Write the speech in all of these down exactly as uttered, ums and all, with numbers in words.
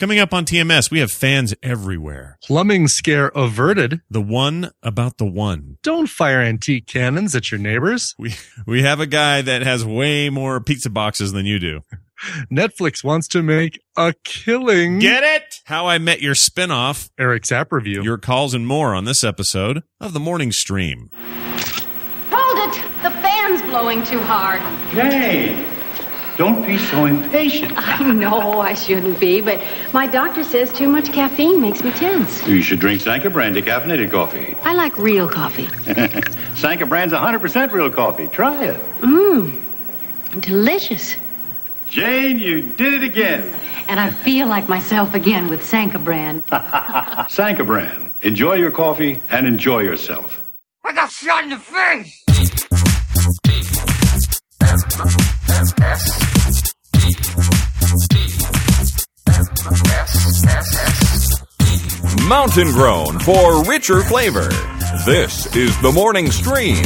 Coming up on T M S, we have fans everywhere. Plumbing scare averted. The one about the one. Don't fire antique cannons at your neighbors. We we have a guy that has way more pizza boxes than you do. Netflix wants to make a killing. Get it? How I Met Your spinoff. Eric's app review. Your calls and more on this episode of The Morning Stream. Hold it! The fan's blowing too hard. Jane, don't be so impatient. I know I shouldn't be, but my doctor says too much caffeine makes me tense. You should drink Sanka brand decaffeinated coffee. I like real coffee. Sanka brand's one hundred percent real coffee. Try it. Mmm. Delicious. Jane, you did it again. And I feel like myself again with Sanka brand. Sanka brand. Enjoy your coffee and enjoy yourself. I got shot in the face! Mountain grown for richer flavor. This is The Morning Stream.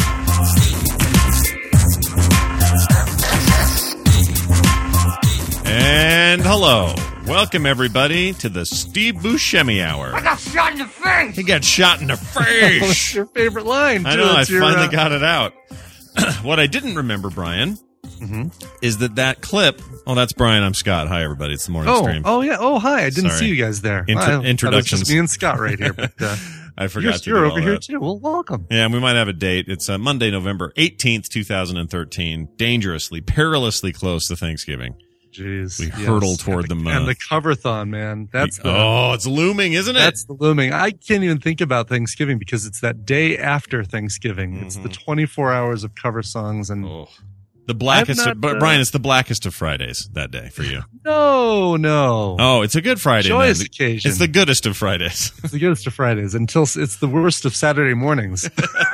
And hello. Welcome, everybody, to the Steve Buscemi Hour. I got shot in the face! He got shot in the face. What's your favorite line? Too? I know, I It's your, finally uh, got it out. What I didn't remember, Brian, Mhm. is that that clip... Oh, that's Brian. I'm Scott. Hi, everybody. It's The Morning Oh, Stream. oh yeah. Oh, hi. I didn't Sorry. see you guys there. Intro- I thought it was introductions. just me and Scott right here. But uh, I forgot you're, to you're do over all here that. too. Well, welcome. Yeah, and we might have a date. It's uh, Monday, November eighteenth, twenty thirteen. Dangerously, perilously close to Thanksgiving. Jeez, We yes. hurtle toward and the, the uh, and the cover-thon, man. That's the oh, it's looming, isn't it? that's the looming. I can't even think about Thanksgiving because it's that day after Thanksgiving. It's the twenty-four hours of cover songs and Oh. The blackest, I've of, not, but uh, Brian, it's the blackest of Fridays that day for you. no, no. Oh, it's a good Friday. Joyous then. occasion. It's the goodest of Fridays. It's the goodest of Fridays until s- it's the worst of Saturday mornings.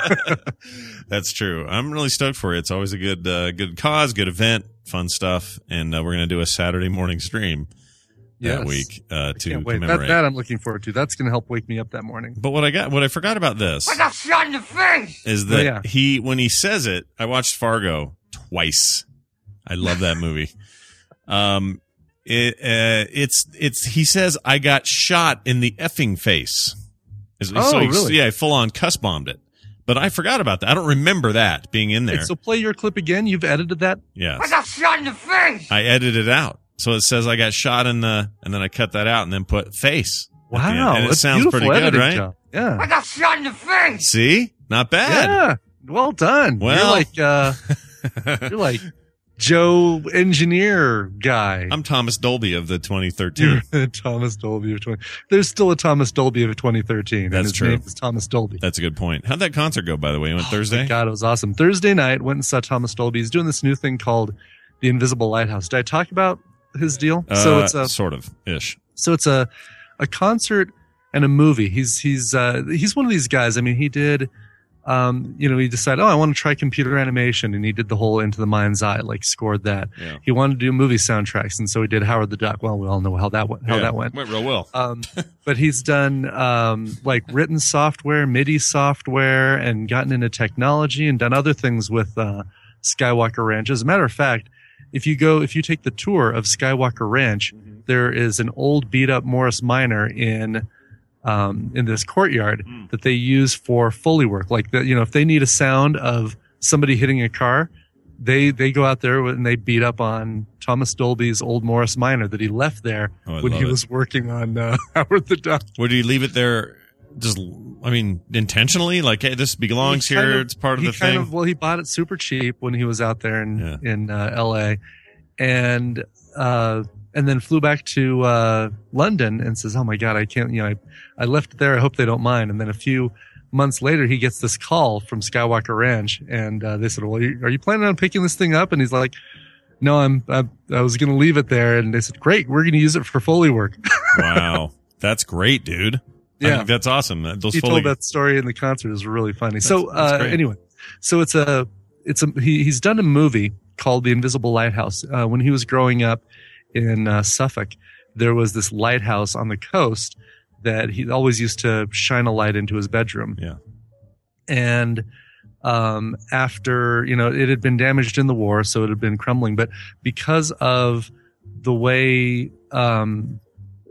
That's true. I'm really stoked for it. It's always a good, uh, good cause, good event, fun stuff, and uh, we're going to do a Saturday morning stream that Yes. week uh, to Can't wait. That, commemorate. that I'm looking forward to. That's going to help wake me up that morning. But what I got, what I forgot about this I got shot in the face! is that Oh, yeah. he, when he says it, I watched Fargo twice. I love that movie. Um, it, uh, it's, it's, he says, I got shot in the effing face. So Oh, he- really? Yeah, full on cuss bombed it. But I forgot about that. I don't remember that being in there. Hey, so play your clip again. You've edited that. Yes. I got shot in the face! I edited it out. So it says I got shot in the, and then I cut that out and then put face. at the end. Wow, And it that's sounds beautiful pretty good, editing right? job. I Yeah, got shot in the face! See? Not bad. yeah. Well done. Well- you're like uh, you're like Joe Engineer guy. I'm Thomas Dolby of the twenty thirteen. You're Thomas Dolby of twenty. There's still a Thomas Dolby of twenty thirteen. and That's his true. Name is Thomas Dolby. That's a good point. How'd that concert go, by the way? It went Thursday? God, it was awesome. Thursday night, went and saw Thomas Dolby. He's doing this new thing called the Invisible Lighthouse. Did I talk about his deal? Uh, so it's a sort of ish. so it's a a concert and a movie. He's he's uh, he's one of these guys. I mean, he did. Um, you know, he decided, oh, I want to try computer animation, and he did the whole Into the Mind's Eye, like scored that. Yeah. He wanted to do movie soundtracks, and so he did Howard the Duck. Well, we all know how that went. How Yeah, that went. Went real well. Um, but he's done um, like written software, MIDI software, and gotten into technology, and done other things with uh, Skywalker Ranch. As a matter of fact, if you go, if you take the tour of Skywalker Ranch, Mm-hmm. there is an old beat up Morris Minor in um, in this courtyard Mm. that they use for Foley work. Like the, you know, if they need a sound of somebody hitting a car, they they go out there and they beat up on Thomas Dolby's old Morris Minor that he left there Oh, I when love he it. was working on uh, Howard the Duck. Would you leave it there just, I mean, intentionally? Like, hey, this belongs He kind here. of- it's part of he the kind thing. Of, well, he bought it super cheap when he was out there in Yeah. in uh, L A, and uh, and then flew back to uh, London and says, "Oh my God, I can't. You know, I, I left it there. I hope they don't mind." And then a few months later, he gets this call from Skywalker Ranch, and uh, they said, "Well, are you, are you planning on picking this thing up?" And he's like, "No, I'm. I, I was going to leave it there." And they said, "Great, we're going to use it for Foley work." Wow. That's great, dude. I Yeah. think that's awesome. Those he Foley- told that story in the concert. It was really funny. so that's uh, great. anyway, so it's a it's a he, he's done a movie called The Invisible Lighthouse. Uh, when he was growing up in uh, Suffolk, there was this lighthouse on the coast that he always used to shine a light into his bedroom. Yeah. And um, after, you know, it had been damaged in the war, so it had been crumbling. But because of the way um,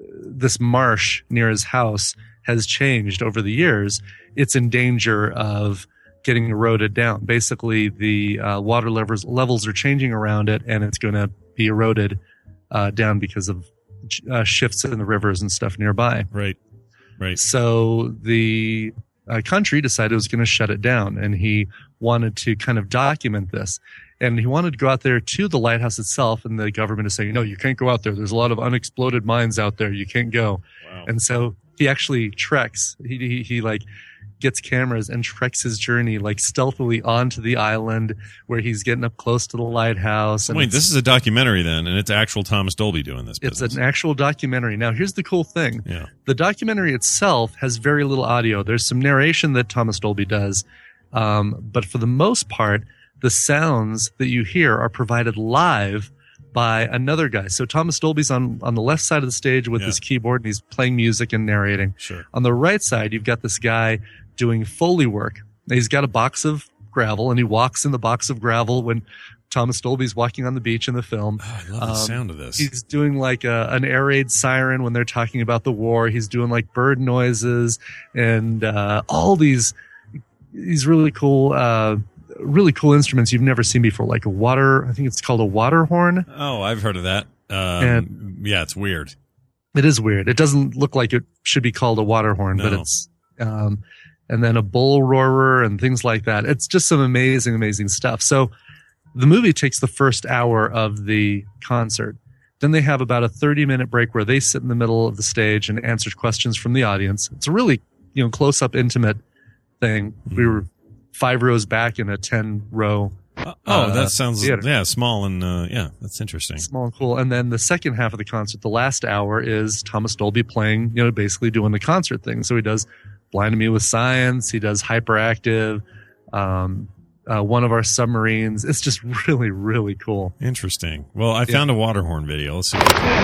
this marsh near his house has changed over the years. It's in danger of getting eroded down. Basically, the uh, water levels levels are changing around it, and it's going to be eroded uh, down because of uh, shifts in the rivers and stuff nearby. Right. Right. So the uh, country decided it was going to shut it down, and he wanted to kind of document this. And he wanted to go out there to the lighthouse itself, and the government is saying, no, you can't go out there. There's a lot of unexploded mines out there. You can't go. Wow. And so he actually treks. He, he, he like gets cameras and treks his journey like stealthily onto the island where he's getting up close to the lighthouse. And Wait, this is a documentary then, and it's actual Thomas Dolby doing this business. It's an actual documentary. Now, here's the cool thing. Yeah. The documentary itself has very little audio. There's some narration that Thomas Dolby does. Um, but for the most part, the sounds that you hear are provided live by another guy. So Thomas Dolby's on, on the left side of the stage with Yeah. his keyboard, and he's playing music and narrating. Sure. On the right side, you've got this guy doing Foley work. He's got a box of gravel, and he walks in the box of gravel when Thomas Dolby's walking on the beach in the film. Oh, I love the Um, sound of this. He's doing like a, an air raid siren when they're talking about the war. He's doing like bird noises and uh, all these these really cool, uh, really cool instruments you've never seen before, like a water. I think it's called a water horn. Oh, I've heard of that. Um, And- yeah, it's weird. It is weird. It doesn't look like it should be called a water horn, but No. it's. Um, and then a bull roarer and things like that. It's just some amazing, amazing stuff. So the movie takes the first hour of the concert. Then they have about a thirty minute break where they sit in the middle of the stage and answer questions from the audience. It's a really, you know, close up, intimate thing. We were five rows back in a ten row. Uh, oh, uh, that sounds theater. yeah, small and uh, yeah, that's interesting. Small and cool. And then the second half of the concert, the last hour, is Thomas Dolby playing, you know, basically doing the concert thing. So he does Blinding Me with Science. He does Hyperactive. Um, uh, one of our submarines. It's just really, really cool. Interesting. Well, I found a water horn video. Let's see.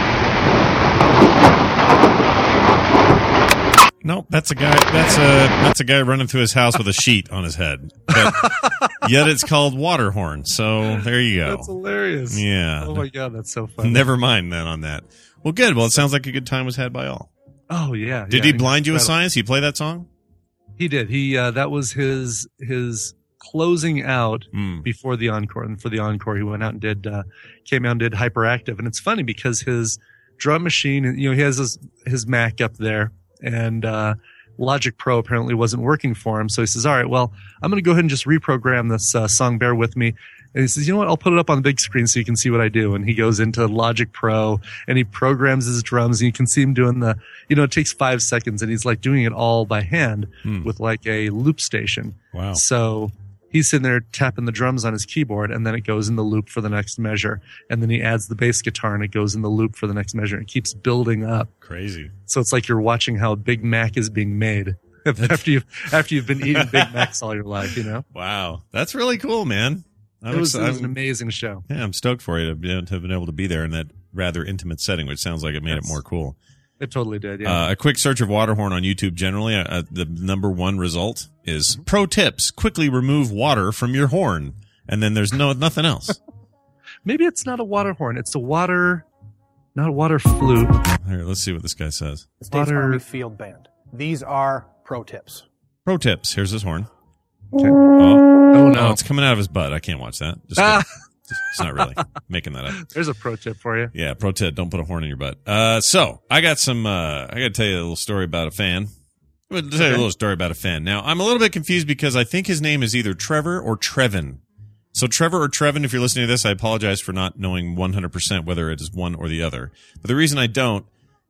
Nope, that's a guy. That's a that's a guy running through his house with a sheet on his head. But yet it's called water horn. So there you go. That's hilarious. Yeah. Oh my God, that's so funny. Never mind then on that. Well, good. Well, it sounds like a good time was had by all. Oh yeah. Did yeah, he blind you with incredible. science? He play that song? He did. He uh, that was his his closing out Mm. before the encore. And for the encore, he went out and did uh, came out and did Hyperactive. And it's funny because his drum machine, you know, he has his his Mac up there, and uh, Logic Pro apparently wasn't working for him. So he says, "All right, well, I'm going to go ahead and just reprogram this uh, song. Bear with me." And he says, "You know what? I'll put it up on the big screen so you can see what I do." And he goes into Logic Pro and he programs his drums, and you can see him doing the, you know, it takes five seconds, and he's like doing it all by hand Hmm. with like a loop station. Wow. So he's sitting there tapping the drums on his keyboard, and then it goes in the loop for the next measure. And then he adds the bass guitar, and it goes in the loop for the next measure. It keeps building up. Crazy. So it's like you're watching how a Big Mac is being made after you've, after you've been eating Big Macs all your life, you know? Wow. That's really cool, man. I'm It was, it exci- was an amazing show. Yeah, I'm stoked for you to, be, to have been able to be there in that rather intimate setting, which sounds like it made Yes. it more cool. It totally did, yeah. Uh, a quick search of water horn on YouTube generally, uh, the number one result is Mm-hmm. pro tips, quickly remove water from your horn. And then there's no nothing else. Maybe it's not a water horn. It's a water, not a water flute. Here, let's see what this guy says. States Water- Army Field Band. These are pro tips. Pro tips. Here's his horn. Okay. Oh, Oh, no. oh, it's coming out of his butt. I can't watch that. Just Ah. kidding. It's not really making that up. There's a pro tip for you. Yeah, pro tip, don't put a horn in your butt. Uh, so I got some, uh, I got to tell you a little story about a fan. I'm going to tell you a little story about a fan. Now, I'm a little bit confused because I think his name is either Trevor or Trevin. So Trevor or Trevin, if you're listening to this, I apologize for not knowing one hundred percent whether it is one or the other. But the reason I don't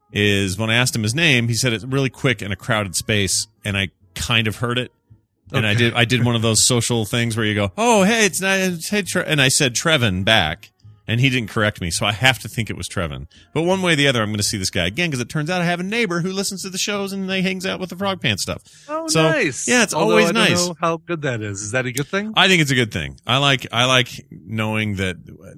is when I asked him his name, he said it's really quick in a crowded space, and I kind of heard it. And I did, I did one of those social things where you go, "Oh, hey, it's not, it's, hey, Tre-, and I said Trevin back, and he didn't correct me, so I have to think it was Trevin. But one way or the other, I'm going to see this guy again because it turns out I have a neighbor who listens to the shows and they hangs out with the Frog Pants stuff. Oh, So, nice. yeah, it's Although always I don't nice. know how good that is. Is that a good thing? I think it's a good thing. I like, I like knowing that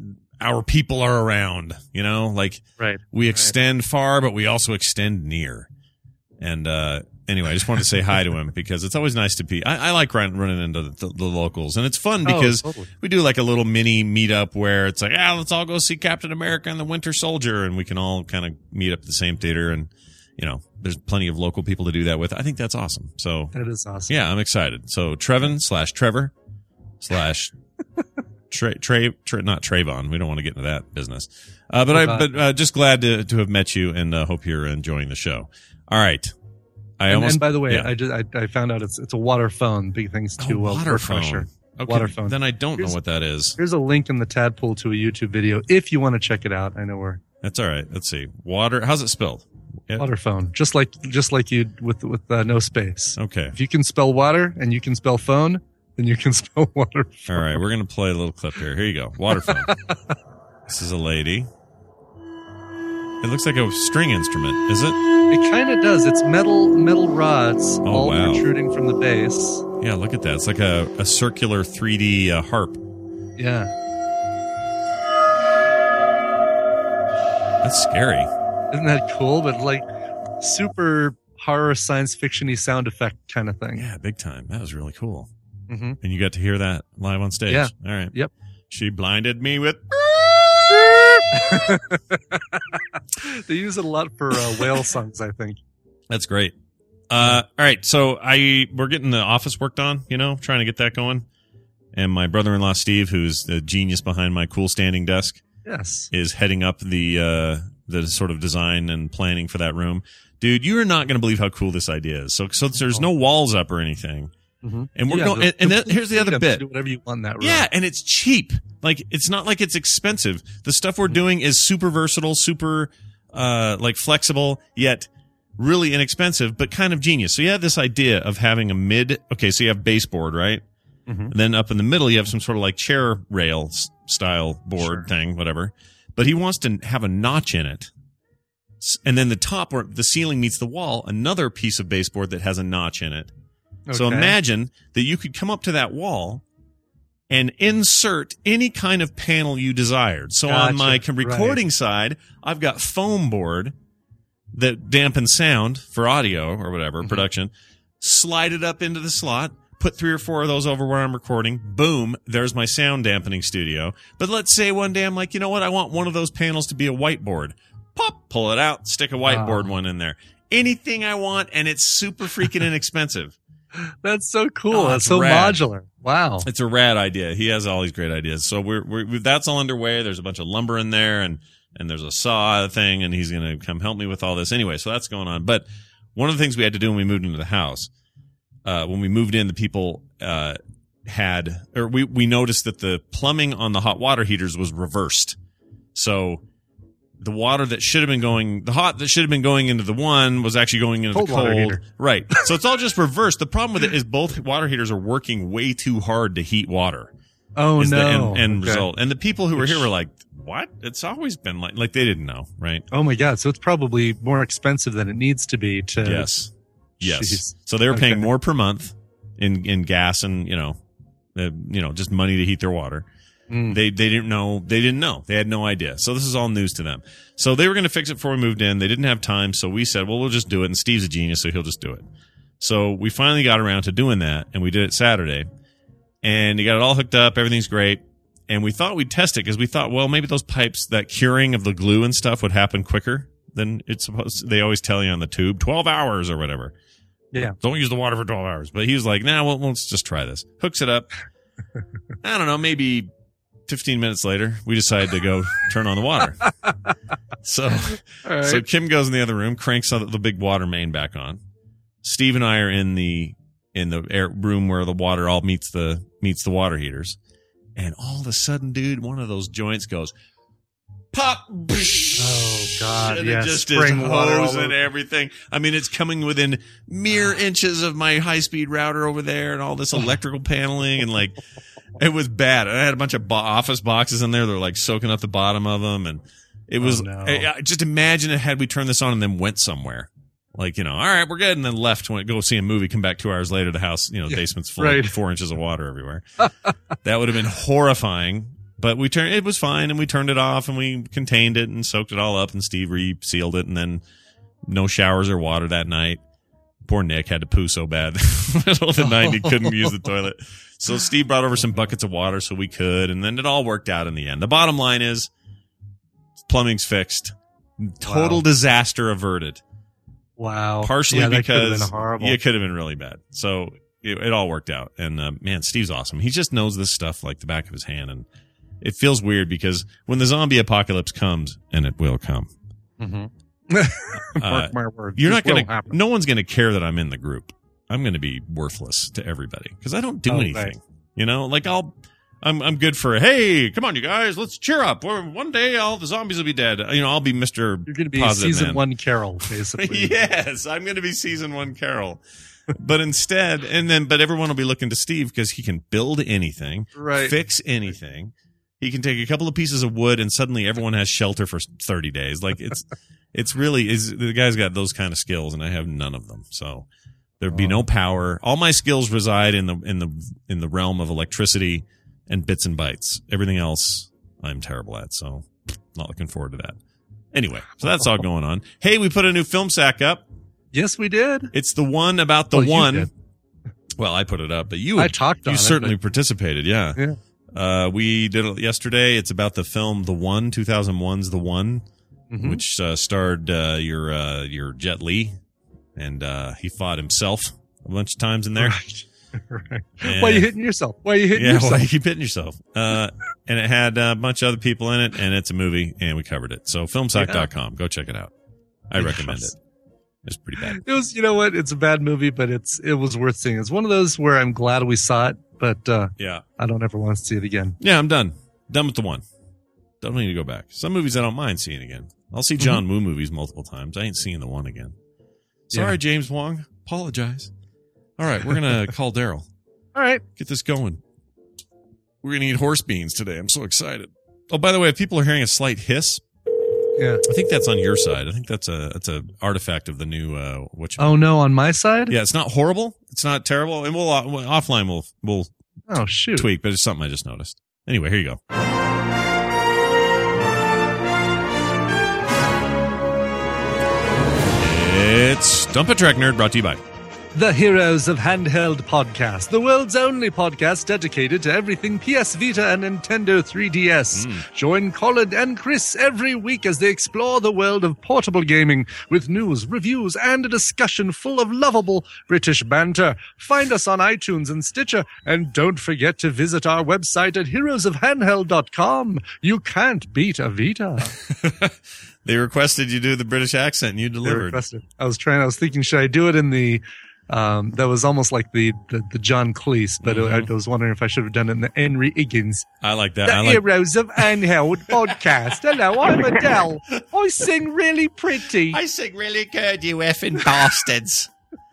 our people are around. You know, like Right. we extend far, but we also extend near. And uh anyway, I just wanted to say hi to him because it's always nice to be. I, I like run, running into the, the, the locals, and it's fun Oh, because totally. we do like a little mini meetup where it's like, ah, let's all go see Captain America and the Winter Soldier, and we can all kind of meet up at the same theater and you know, there's plenty of local people to do that with. I think that's awesome. So That is awesome. yeah, I'm excited. So Trevin slash Trevor slash Trey, Trey, Trey, not Trayvon. We don't want to get into that business. Uh, but I, but uh, just glad to to have met you, and uh, hope you're enjoying the show. All right. I And, almost. and by the way, yeah. I just I, I found out it's it's a water phone. Big thanks to oh, uh, water Word phone. Crusher. Okay, Water phone. Then I don't Here's- know what that is. Here's a link in the tadpole to a YouTube video if you want to check it out. I know we're That's all right. Let's see. Water. How's it spelled? Yeah. water phone, just like just like you with with uh, no space. Okay. If you can spell water and you can spell phone, then you can spell water. Phone. All right. We're gonna play a little clip here. Here you go. Water phone. This is a lady. It looks like a string instrument. Is it? It kind of does. It's metal metal rods Oh, all wow. protruding from the base. Yeah. Look at that. It's like a, a circular three D uh, harp. Yeah. That's scary. Isn't that cool? But like super horror science fiction-y sound effect kind of thing. Yeah. Big time. That was really cool. Mm-hmm. And you got to hear that live on stage. Yeah. All right. Yep. She blinded me with. They use it a lot for uh, whale songs, I think. That's great. Uh, all right, so I we're getting the office worked on, you know, trying to get that going. And my brother-in-law Steve, who's the genius behind my cool standing desk, Yes. is heading up the uh, the sort of design and planning for that room. Dude, you are not going to believe how cool this idea is. So, so there's no walls up or anything, Mm-hmm. and we're Yeah, going. the- And, and the then, here's the other freedom to bit. Do whatever you want in that room. Yeah, and it's cheap. Like it's not like it's expensive. The stuff we're doing is super versatile, super uh like flexible, yet really inexpensive, but kind of genius. So you have this idea of having a mid. Okay, so you have baseboard, right? Mhm. And then up in the middle, you have some sort of like chair rail s- style board Sure. thing, whatever. But he wants to have a notch in it. S- And then the top where the ceiling meets the wall, another piece of baseboard that has a notch in it. So Okay. imagine that you could come up to that wall and insert any kind of panel you desired. So on Gotcha. my com- recording side, I've got foam board that dampens sound for audio or whatever, Mm-hmm. production. Slide it up into the slot, put three or four of those over where I'm recording. Boom, there's my sound dampening studio. But let's say one day I'm like, you know what? I want one of those panels to be a whiteboard. Pop, pull it out, stick a whiteboard Wow. one in there. Anything I want, and it's super freaking inexpensive. That's so cool. Oh, That's it's so rad. modular. Wow. It's a rad idea. He has all these great ideas. So we're, we're we that's all underway. There's a bunch of lumber in there, and and there's a saw thing, and he's going to come help me with all this anyway. So that's going on. But one of the things we had to do when we moved into the house, uh, when we moved in, the people uh, had or we we noticed that the plumbing on the hot water heaters was reversed. So the water that should have been going, the hot that should have been going into the one was actually going into Cold the water cold. heater. Right. So it's all just reversed. The problem with it is both water heaters are working way too hard to heat water. Oh is no. the end, end Okay. result. And the people who were here were like, what? It's always been like, like they didn't know, right? Oh my god. So it's probably more expensive than it needs to be to. Yes. Yes. Jeez. So they were paying Okay. more per month in, in gas and, you know, uh, you know, just money to heat their water. Mm. They they didn't know. They didn't know. They had no idea. So this is all news to them. So they were going to fix it before we moved in. They didn't have time. So we said, well, we'll just do it. And Steve's a genius, so he'll just do it. So we finally got around to doing that, and we did it Saturday. And he got it all hooked up. Everything's great. And we thought we'd test it because we thought, well, maybe those pipes, that curing of the glue and stuff would happen quicker than it's supposed to. They always tell you on the tube, twelve hours or whatever. Yeah. Don't use the water for twelve hours. But he was like, nah, well, let's just try this. Hooks it up. I don't know, maybe fifteen minutes later, we decided to go turn on the water. So, All right. so Kim goes in the other room, cranks the, the big water main back on. Steve and I are in the in the air room where the water all meets the meets the water heaters, and all of a sudden, dude, one of those joints goes pop. Oh God! And Yeah. it just is Spraying water all hose and over. everything. I mean, it's coming within mere inches of my high speed router over there, and all this electrical paneling, and like it was bad. I had a bunch of bo- office boxes in there that were like soaking up the bottom of them, and it was Oh, no. I, I- just imagine it had we turned this on and then went somewhere. Like, you know, all right, we're good, and then left, went go see a movie, come back two hours later, the house, you know, the basement's full right. of four inches of water everywhere. That would have been horrifying. But we turned, it was fine, and we turned it off, and we contained it and soaked it all up, and Steve resealed it, and then no showers or water that night. Poor Nick had to poo so bad. Middle of the night, he couldn't use the toilet. So Steve brought over some buckets of water so we could, and then it all worked out in the end. The bottom line is plumbing's fixed. Total Wow. disaster averted. Wow. Partially yeah, that could have because been horrible. it could have been really bad. So it, it all worked out. And uh, man, Steve's awesome. He just knows this stuff like the back of his hand. And it feels weird because when the zombie apocalypse comes, and it will come, Mm-hmm. uh, Mark my word. you're This not going will happen. to, no one's going to care that I'm in the group. I'm going to be worthless to everybody because I don't do Oh, anything. right. You know, like I'll, I'm, I'm good for, hey, come on, you guys, let's cheer up. Or one day all the zombies will be dead. You know, I'll be Mister You're going to be Positive season Man. one Carol, basically. Yes, I'm going to be season one Carol. But instead, and then, but everyone will be looking to Steve because he can build anything, Right. fix anything. He can take a couple of pieces of wood and suddenly everyone has shelter for thirty days. Like it's, it's really is the guy's got those kind of skills and I have none of them. So there'd be no power. All my skills reside in the, in the, in the realm of electricity and bits and bytes. Everything else I'm terrible at. So not looking forward to that. Anyway, so that's all going on. Hey, we put a new film sack up. Yes, we did. It's the one about the Well, you one. did. Well, I put it up, but you I talked on you it, certainly but- participated. Yeah. Yeah. Uh, we did it yesterday. It's about the film The One, two thousand one's The One, Mhm. which uh, starred uh, your uh, your Jet Li, and uh, he fought himself a bunch of times in there. Right. right. And- Why are you hitting yourself? Why are you hitting Yeah, yourself? why you keep hitting yourself? Uh, and it had uh, a bunch of other people in it, and it's a movie, and we covered it. So filmsack dot com. Go check it out. I recommend Yes. it. It's pretty bad. It was, you know what? It's a bad movie, but it's it was worth seeing. It's one of those where I'm glad we saw it, but uh, Yeah. I don't ever want to see it again. Yeah, I'm done. Done with the one. Don't need to go back. Some movies I don't mind seeing again. I'll see John Woo movies multiple times. I ain't seeing the one again. Sorry, Yeah. James Wong. Apologize. All right, we're going to call Daryl. All right. Get this going. We're going to eat horse beans today. I'm so excited. Oh, by the way, if people are hearing a slight hiss, Yeah. I think that's on your side. I think that's a that's a artifact of the new uh what you Oh no, on my side? Yeah, it's not horrible. It's not terrible. And we'll uh, offline we'll we'll Oh shoot. tweak, but it's something I just noticed. Anyway, here you go. It's Dump a Trek Nerd, brought to you by The Heroes of Handheld Podcast, the world's only podcast dedicated to everything P S Vita and Nintendo three D S. Join Colin and Chris every week as they explore the world of portable gaming with news, reviews, and a discussion full of lovable British banter. Find us on iTunes and Stitcher, and don't forget to visit our website at heroes of handheld dot com. You can't beat a Vita. They requested you do the British accent and you They delivered. requested. I was trying, I was thinking, should I do it in the Um, that was almost like the, the, the John Cleese, but Mm-hmm. I was wondering if I should have done it in the Henry Higgins. I like that. The I like Heroes of Handheld podcast. Hello, I'm Adele. I sing really pretty. I sing really good, you effing bastards.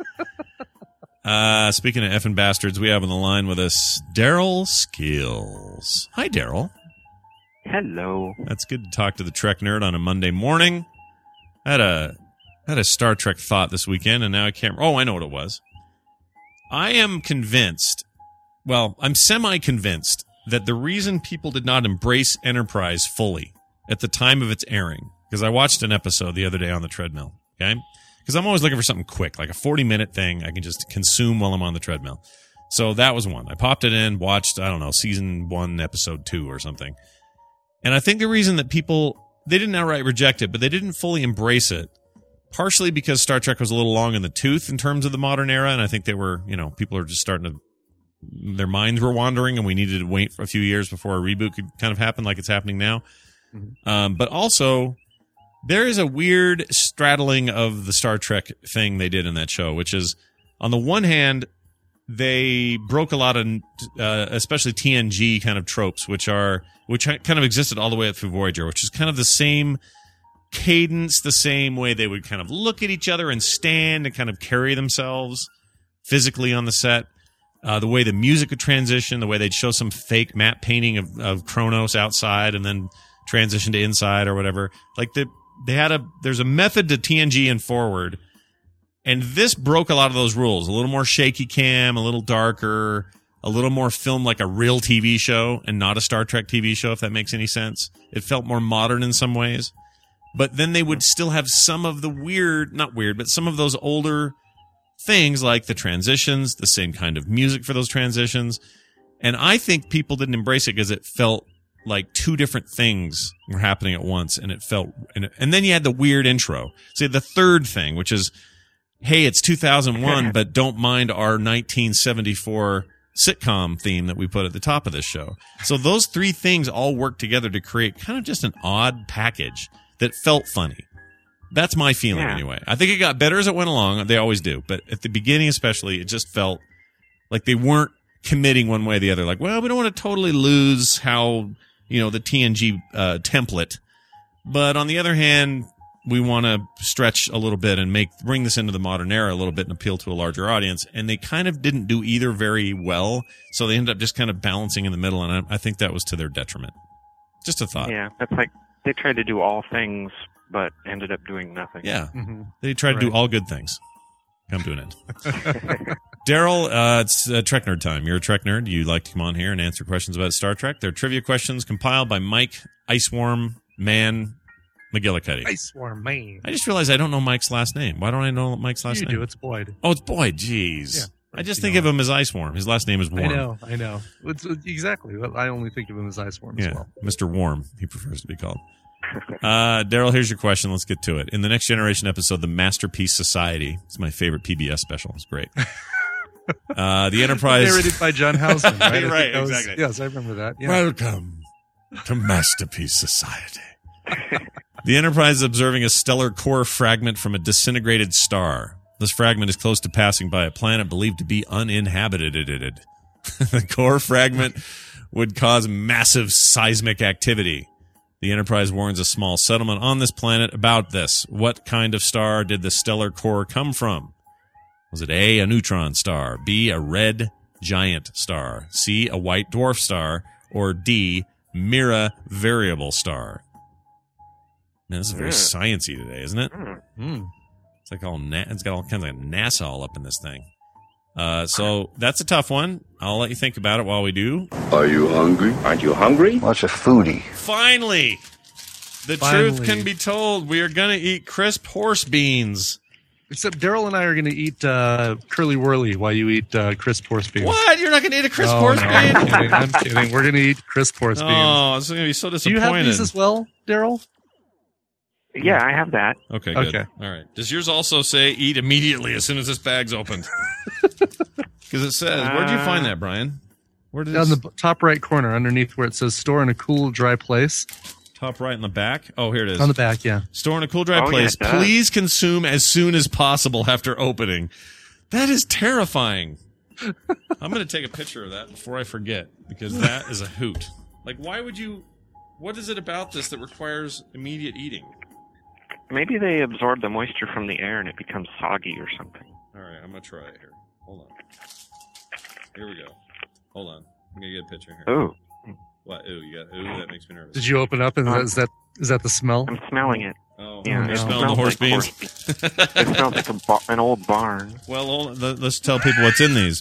Uh, speaking of effing bastards, we have on the line with us Daryl Skills. Hi, Daryl. Hello. That's good to talk to the Trek nerd on a Monday morning. I had a I had a Star Trek thought this weekend, and now I can't. Oh, I know what it was. I am convinced. Well, I'm semi-convinced that the reason people did not embrace Enterprise fully at the time of its airing, because I watched an episode the other day on the treadmill. Okay, because I'm always looking for something quick, like a forty minute thing I can just consume while I'm on the treadmill. So that was one. I popped it in, watched, I don't know, season one, episode two or something. And I think the reason that people, they didn't outright reject it, but they didn't fully embrace it, partially because Star Trek was a little long in the tooth in terms of the modern era. And I think they were, you know, people are just starting to, their minds were wandering and we needed to wait for a few years before a reboot could kind of happen like it's happening now. Mm-hmm. Um, but also, there is a weird straddling of the Star Trek thing they did in that show, which is, on the one hand, they broke a lot of, uh, especially T N G kind of tropes, which are, which kind of existed all the way up through Voyager, which is kind of the same cadence, the same way they would kind of look at each other and stand and kind of carry themselves physically on the set. Uh, the way the music would transition, the way they'd show some fake matte painting of, of Kronos outside and then transition to inside or whatever. Like the, they had a, there's a method to T N G and forward. And this broke a lot of those rules. A little more shaky cam, a little darker, a little more filmed like a real T V show and not a Star Trek T V show, if that makes any sense. It felt more modern in some ways. But then they would still have some of the weird, not weird, but some of those older things like the transitions, the same kind of music for those transitions. And I think people didn't embrace it because it felt like two different things were happening at once. And it felt, and, and then you had the weird intro. So you had the third thing, which is, hey, it's two thousand one, but don't mind our nineteen seventy-four sitcom theme that we put at the top of this show. So those three things all work together to create kind of just an odd package that felt funny. That's my feeling Yeah. anyway. I think it got better as it went along. They always do. But at the beginning especially, it just felt like they weren't committing one way or the other. Like, well, we don't want to totally lose how, you know, the T N G uh, template. But on the other hand, we want to stretch a little bit and make bring this into the modern era a little bit and appeal to a larger audience. And they kind of didn't do either very well. So they ended up just kind of balancing in the middle. And I, I think that was to their detriment. Just a thought. Yeah, that's like they tried to do all things, but ended up doing nothing. Yeah. Mm-hmm. They tried to do Right. all good things. Come to an end. Daryl, uh, it's uh, Trek Nerd time. You're a Trek nerd. You like to come on here and answer questions about Star Trek. They're trivia questions compiled by Mike Iceworm Man McGillicuddy. Ice Warm Man. I just realized I don't know Mike's last name. Why don't I know Mike's last You name? do. It's Boyd. Oh, it's Boyd. Jeez. Yeah. I just You think know of him as Iceworm. His last name is Warm. I know. I know. It's, it's exactly. I only think of him as Ice Warm Yeah, as well. Mister Warm, he prefers to be called. Uh, Daryl, here's your question. Let's get to it. In the Next Generation episode, The Masterpiece Society, it's my favorite P B S special. It's great. Uh, the Enterprise. Narrated by John Houseman, right? I think Right, that was- exactly. Yes, I remember that. Yeah. Welcome to Masterpiece Society. The Enterprise is observing a stellar core fragment from a disintegrated star. This fragment is close to passing by a planet believed to be uninhabited. The core fragment would cause massive seismic activity. The Enterprise warns a small settlement on this planet about this. What kind of star did the stellar core come from? Was it A, a neutron star, B, a red giant star, C, a white dwarf star, or D, Mira variable star? Man, this is very Yeah. sciencey today, isn't it? Mm. It's like all na- it's got all kinds of NASA all up in this thing. Uh, so that's a tough one. I'll let you think about it while we do. Are you hungry? Aren't you hungry? What's a foodie? Finally, the Finally. truth can be told. We are going to eat crisp horse beans. Except Daryl and I are going to eat uh, curly whirly while you eat uh, crisp horse beans. What? You're not going to eat a crisp Oh, horse no, bean? I'm kidding. I'm kidding. We're going to eat crisp horse beans. Oh, this is going to be so Do you disappointed. have these as well, Daryl? Yeah, I have that. Okay, good. Okay. All right. Does yours also say eat immediately as soon as this bag's opened? Because it says, where'd you find that, Brian? Where did On this, the b- top right corner, underneath where it says "store in a cool, dry place." top right in the back? Oh, here it is. On the back, yeah. Store in a cool, dry Oh, yeah, place. it does. Please consume as soon as possible after opening. That is terrifying. I'm going to take a picture of that before I forget, because that is a hoot. Like, why would you... What is it about this that requires immediate eating? Maybe they absorb the moisture from the air and it becomes soggy or something. All right, I'm going to try it here. Hold on. Here we go. Hold on. I'm going to get a picture here. Ooh, What? Ooh, you got... Ooh, that makes me nervous. Did you open up and Um, is that is that the smell? I'm smelling it. Oh, Yeah, you're it smelling smells the horse like beans? horse beans. It smells like a ba- an old barn. Well, hold on. Let- let's tell people what's in these.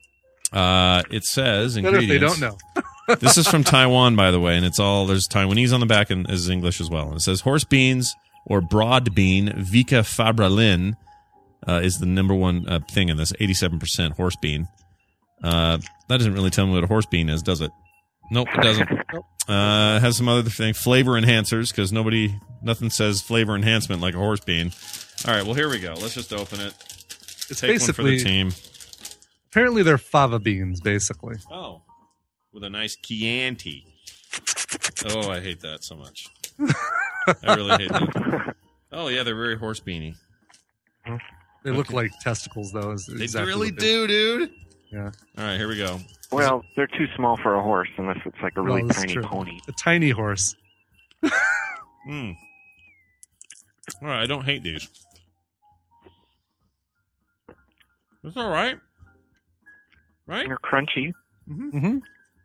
Uh, it says Better if ingredients. they don't know. This is from Taiwan, by the way, and it's all there's Taiwanese on the back and is English as well. And it says horse beans or broad bean Vika Fabralin uh, is the number one uh, thing in this. eighty-seven percent horse bean. Uh, that doesn't really tell me what a horse bean is, does it? Nope, it doesn't. Uh, it has some other thing, flavor enhancers, because nobody, nothing says flavor enhancement like a horse bean. All right, well here we go. Let's just open it. It's Take one for the basically team. apparently they're fava beans, basically. Oh, with a nice Chianti. Oh, I hate that so much. I really hate that. Oh yeah, they're very horse beany. They look like testicles, though. Is They exactly really what they- do, dude. Yeah, All right, here we go. Well, they're too small for a horse unless it's like a really Well, that's tiny true. pony. a tiny horse. Hmm. All right, I don't hate these. It's all right. Right? They're crunchy. Mm-hmm.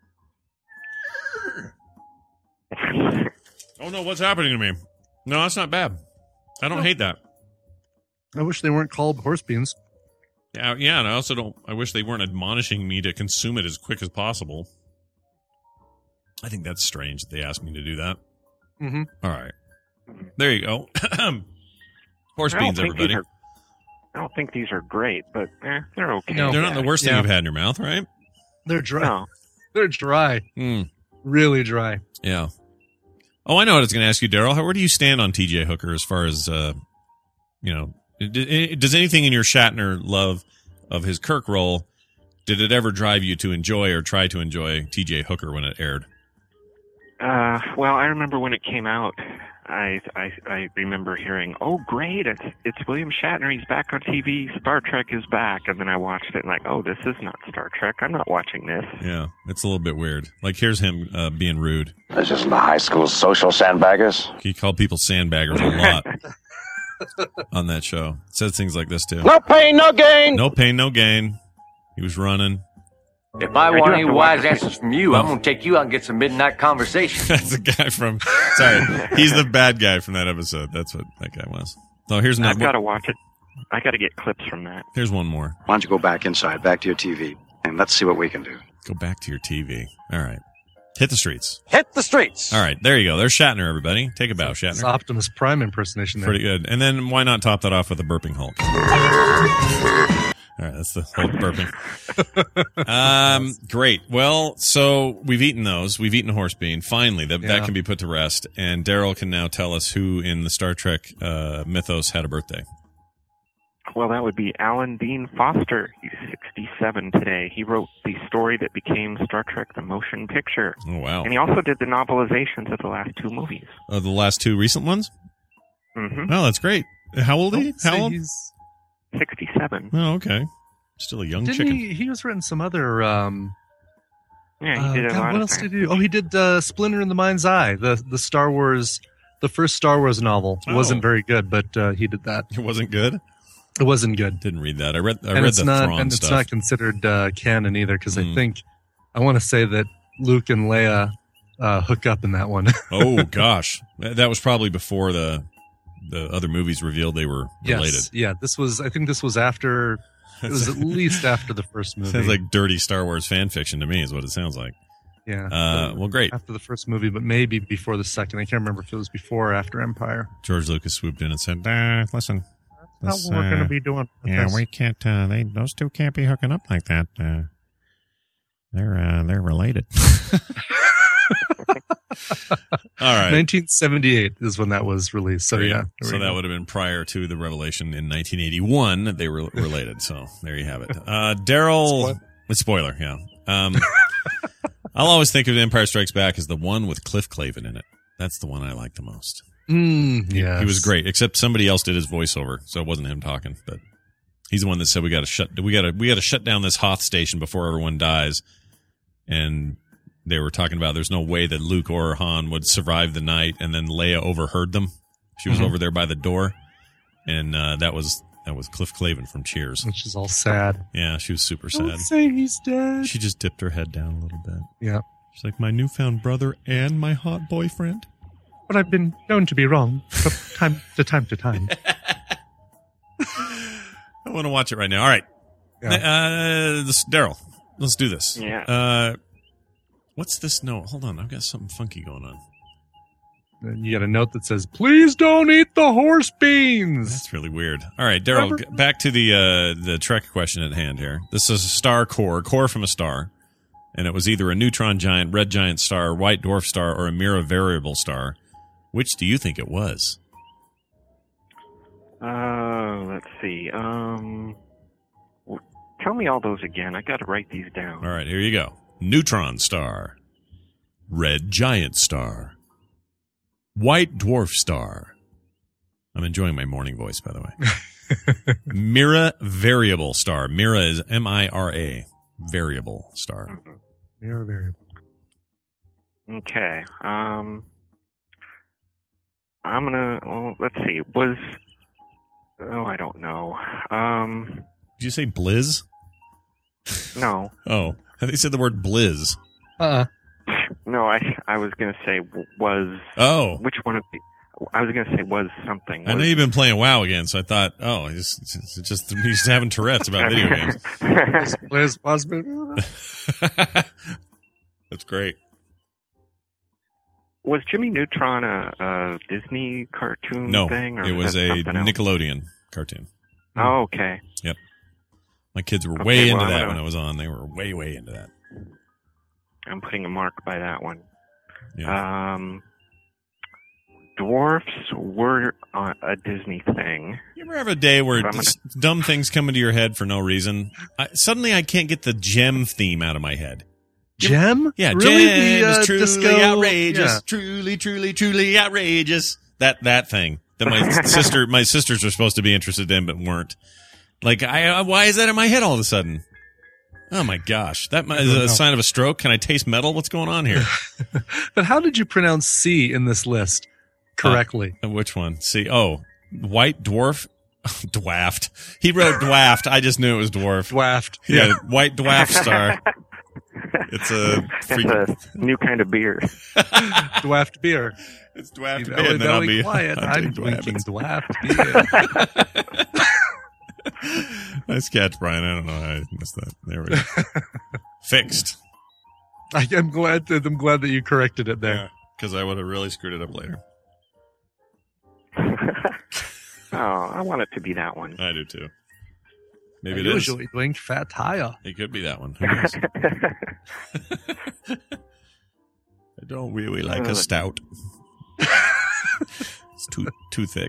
Oh no, what's happening to me? No, that's not bad. I don't hate that. I wish they weren't called horse beans. Yeah, yeah, and I also don't. I wish they weren't admonishing me to consume it as quick as possible. I think that's strange that they asked me to do that. Mm-hmm. All right, there you go. Horse I don't beans, think everybody. these are- I don't think these are great, but eh, they're okay. No. They're not the worst thing Yeah. you've had in your mouth, right? They're dry. No. They're dry. Mm, Really dry. yeah. Oh, I know what I was going to ask you, Daryl. How- Where do you stand on T J Hooker as far as, uh, you know, Did- Does anything in your Shatner love of his Kirk role, did it ever drive you to enjoy or try to enjoy T J Hooker when it aired? Uh, well, I remember when it came out, I, I I remember hearing, "Oh, great! It's it's William Shatner. He's back on T V. Star Trek is back." And then I watched it and like, "Oh, this is not Star Trek. I'm not watching this." Yeah, it's a little bit weird. Like, here's him uh, being rude. That's just the high school social sandbaggers. He called people sandbaggers a lot on that show. Said things like this, too. No pain, no gain. No pain, no gain. He was running. If I want any wise answers from you, I'm going to take you out and get some midnight conversation. That's the guy from... Sorry. He's the bad guy from that episode. That's what that guy was. So here's another... I've got to watch it. I got to get clips from that. Here's one more. Why don't you go back inside, back to your T V, and let's see what we can do. Go back to your T V. All right. Hit the streets. Hit the streets. All right. There you go. There's Shatner, everybody. Take a bow, Shatner. It's Optimus Prime impersonation there. Pretty good. And then why not top that off with a burping Hulk? All right, that's the Hulk burping. um, great. Well, so we've eaten those. We've eaten horse bean. Finally, that, Yeah. that can be put to rest. And Daryl can now tell us who in the Star Trek uh, mythos had a birthday. Well, that would be Alan Dean Foster. He's sixty-seven today. He wrote the story that became Star Trek: The Motion Picture. Oh, wow. And he also did the novelizations of the last two movies. Uh, the last two recent ones? Mm-hmm. Oh, that's great. How old is he? Say How old? He's, sixty-seven. Oh, okay. Still a young didn't chicken. he? He was written some other. Um, Yeah, he uh, did a God, lot what of else things. did he do? Oh, he did uh, Splinter in the Mind's Eye, the the Star Wars, the first Star Wars novel. It Oh. wasn't very good, but uh, he did that. It wasn't good? It wasn't good. Didn't read that. I read I and read it's the not, Thrawn and it's stuff. not considered uh, canon either, because Mm. I think I want to say that Luke and Leia uh, hook up in that one. Oh, gosh. That was probably before the the other movies revealed they were related. Yes, yeah. This was. I think this was after. It was at least after the first movie. Sounds like dirty Star Wars fan fiction to me is what it sounds like. Yeah. Uh, well, great. After the first movie, but maybe before the second. I can't remember if it was before or after Empire. George Lucas swooped in and said, uh, listen. That's what we're going to be doing. with Yeah, this. we can't, uh, they, those two can't be hooking up like that. Uh, they're, uh, they're related. All right. nineteen seventy-eight is when that was released. So, Great. yeah. there So we that go. would have been prior to the revelation in nineteen eighty-one that they were related. So there you have it. Uh, Daryl. It's spoiler, yeah. Um, I'll always think of Empire Strikes Back as the one with Cliff Clavin in it. That's the one I like the most. Mm, He, yes. he was great, except somebody else did his voiceover, so it wasn't him talking. But he's the one that said we got to shut we got to we got to shut down this Hoth station before everyone dies. And they were talking about there's no way that Luke or Han would survive the night, and then Leia overheard them. She was Mhm. over there by the door, and uh, that was that was Cliff Clavin from Cheers. Which is all sad. Yeah, she was super Don't sad. say he's dead. She just dipped her head down a little bit. Yeah. She's like, my newfound brother and my hot boyfriend. But I've been known to be wrong from time to time to time. I want to watch it right now. All right. Yeah. Uh, this, Daryl, let's do this. Yeah. Uh, what's this note? Hold on. I've got something funky going on. And you got a note that says, please don't eat the horse beans. That's really weird. All right, Daryl, g- back to the uh, the Trek question at hand here. This is a star core, core from a star, and it was either a neutron giant, red giant star, white dwarf star, or a Mira variable star. Which do you think it was? Uh, let's see. Um, w- tell me all those again. I got to write these down. All right, here you go. Neutron star, red giant star, white dwarf star. I'm enjoying my morning voice, by the way. Mira variable star. Mira is M I R A. Variable star. Mirror variable. Okay. Um, I'm gonna. Well, let's see. Was oh, I don't know. Um, Did you say blizz? no, Oh, I think you said the word blizz. Uh-uh. no. I I was gonna say w- was. Oh. Which one of the? I was gonna say was something. I know Was- you've been playing WoW again, so I thought, oh, he's it's just he's just having Tourette's about video games. Where's Osmond? That's great. Was Jimmy Neutron a, a Disney cartoon No, thing? Or it was that a something else? Nickelodeon cartoon. Oh, okay. Yep. My kids were Okay, way well, into I'm that gonna- when I was on. They were way, way into that. I'm putting a mark by that one. Yeah. Um, dwarfs were uh, a Disney thing. You ever have a day where So I'm gonna- just dumb things come into your head for no reason? I, suddenly, I can't get the gem theme out of my head. Gem? Yeah, really? Gem The, uh, is truly disco? outrageous. Yeah. Truly, truly, truly outrageous. That that thing that my sister, my sisters were supposed to be interested in, but weren't. Like, I, I why is that in my head all of a sudden? Oh my gosh, that mi- is a sign of a stroke. Can I taste metal? What's going on here? But how did you pronounce C in this list correctly? Uh, which one? See, oh, white dwarf, dwaft. He wrote dwaft. I just knew it was dwarf. Dwaft. Yeah, Yeah. white dwaft star. It's a freak. It's a new kind of beer. Dwaft beer. It's dwaft Belly, beer. And then I'll belly be quiet. I'll I'm take drinking dwaft. dwaft beer. Nice catch, Brian. I don't know how I missed that. There we go. Fixed. I, I'm glad that I'm glad that you corrected it there. Because I would have really screwed it up later. Oh, I want it to be that one. I do too. Maybe I it is. usually drink fat tire. It could be that one. Who knows? I don't really like a stout. It's too too thick.